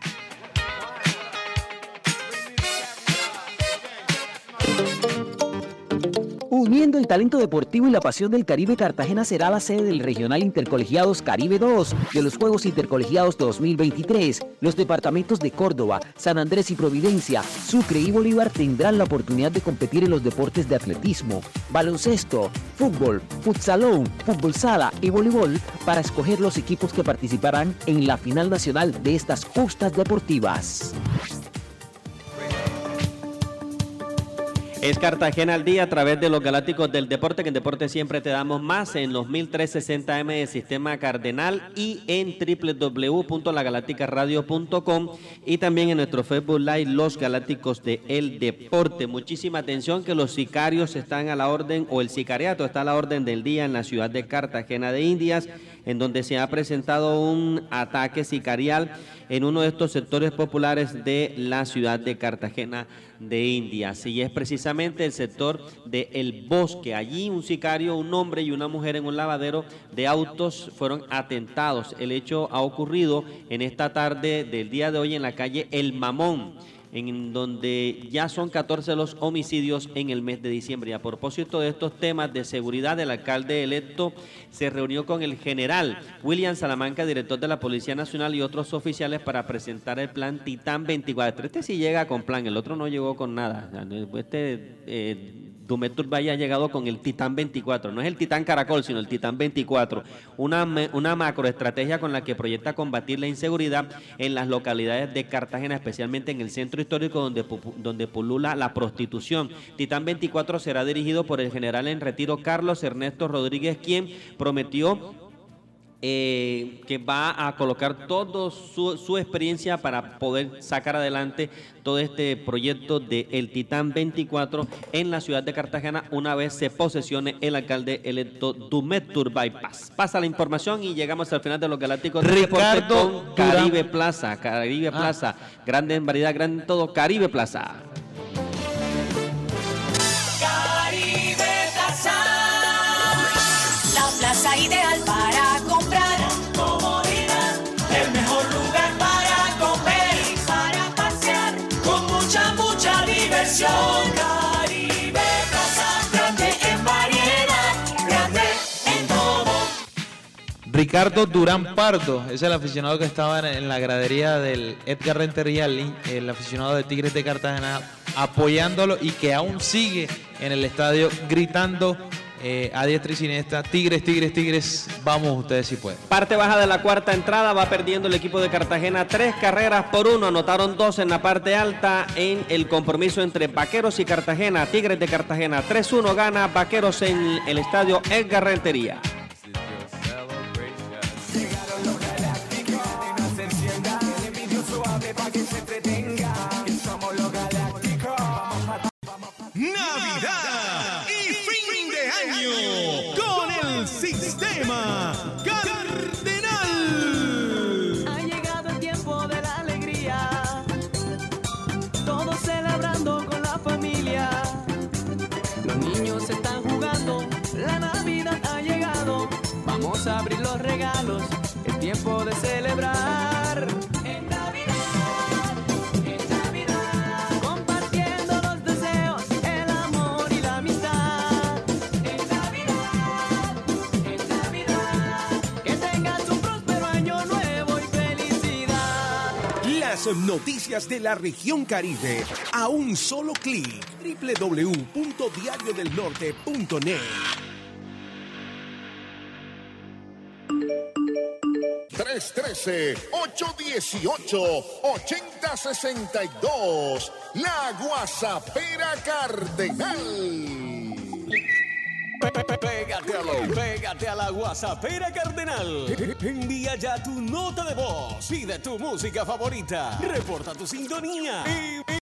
Speaker 11: Uniendo el talento deportivo y la pasión del Caribe, Cartagena será la sede del Regional Intercolegiados Caribe dos de los Juegos Intercolegiados dos mil veintitrés. Los departamentos de Córdoba, San Andrés y Providencia, Sucre y Bolívar tendrán la oportunidad de competir en los deportes de atletismo, baloncesto, fútbol, futsalón, fútbol sala y voleibol para escoger los equipos que participarán en la final nacional de estas justas deportivas.
Speaker 5: Es Cartagena al día a través de los Galácticos del Deporte, que en Deporte siempre te damos más, en los mil trescientos sesenta eme de Sistema Cardenal y en doble u doble u doble u punto la galáctica radio punto com y también en nuestro Facebook Live, Los Galácticos de El Deporte. Muchísima atención, que los sicarios están a la orden, o el sicariato está a la orden del día en la ciudad de Cartagena de Indias, en donde se ha presentado un ataque sicarial en uno de estos sectores populares de la ciudad de Cartagena de Indias. Y es precisamente el sector de El Bosque. Allí un sicario, un hombre y una mujer en un lavadero de autos fueron atentados. El hecho ha ocurrido en esta tarde del día de hoy en la calle El Mamón, en donde ya son catorce los homicidios en el mes de diciembre. Y a propósito de estos temas de seguridad, el alcalde electo se reunió con el general William Salamanca, director de la Policía Nacional, y otros oficiales para presentar el plan Titán veinticuatro. Este sí llega con plan, el otro no llegó con nada. Este eh, Dumet Turbay ha llegado con el Titán veinticuatro, no es el Titán Caracol, sino el Titán veinticuatro, una, una macroestrategia con la que proyecta combatir la inseguridad en las localidades de Cartagena, especialmente en el centro histórico donde, donde pulula la prostitución. Titán veinticuatro será dirigido por el general en retiro Carlos Ernesto Rodríguez, quien prometió Eh, que va a colocar toda su, su experiencia para poder sacar adelante todo este proyecto de el Titán veinticuatro en la ciudad de Cartagena una vez se posesione el alcalde electo Dumet Turbay Paz. Pasa la información y llegamos al final de los Galácticos de Deporte con Caribe Plaza. Caribe ah. Plaza, grande en variedad, grande en todo, Caribe Plaza.
Speaker 13: Caribe Plaza, la plaza ideal para comprar. Comodidad, el mejor lugar para comer y para pasear, con mucha, mucha diversión. Caribe Plaza, grande en variedad, grande en todo.
Speaker 8: Ricardo Durán Pardo es el aficionado que estaba en la gradería del Edgar Rentería, el aficionado de Tigres de Cartagena, apoyándolo y que aún sigue en el estadio gritando Eh, a diestra y siniestra: Tigres, Tigres, Tigres, vamos ustedes si pueden.
Speaker 5: Parte baja de la cuarta entrada, va perdiendo el equipo de Cartagena tres carreras por uno, anotaron dos en la parte alta en el compromiso entre Vaqueros y Cartagena. Tigres de Cartagena tres uno gana Vaqueros en el estadio Edgar Rentería.
Speaker 15: Navidad y fin de año con el Sistema Cardenal.
Speaker 2: Ha llegado el tiempo de la alegría, todos celebrando con la familia. Los niños están jugando, la Navidad ha llegado. Vamos a abrir los regalos, es tiempo de celebrar. En Navidad, en Navidad, compartiendo los deseos, el amor y la amistad. En Navidad, en Navidad, que tengas un próspero año nuevo y felicidad.
Speaker 15: Las noticias de la región Caribe a un solo clic. doble u doble u doble u punto diario del norte punto net.
Speaker 18: tres uno tres, ocho uno ocho, ocho cero seis dos. La Guasapera Cardenal.
Speaker 6: Pégate a, lo, pégate a la Guasapera Cardenal. Envía ya tu nota de voz. Pide tu música favorita. Reporta tu sintonía. Y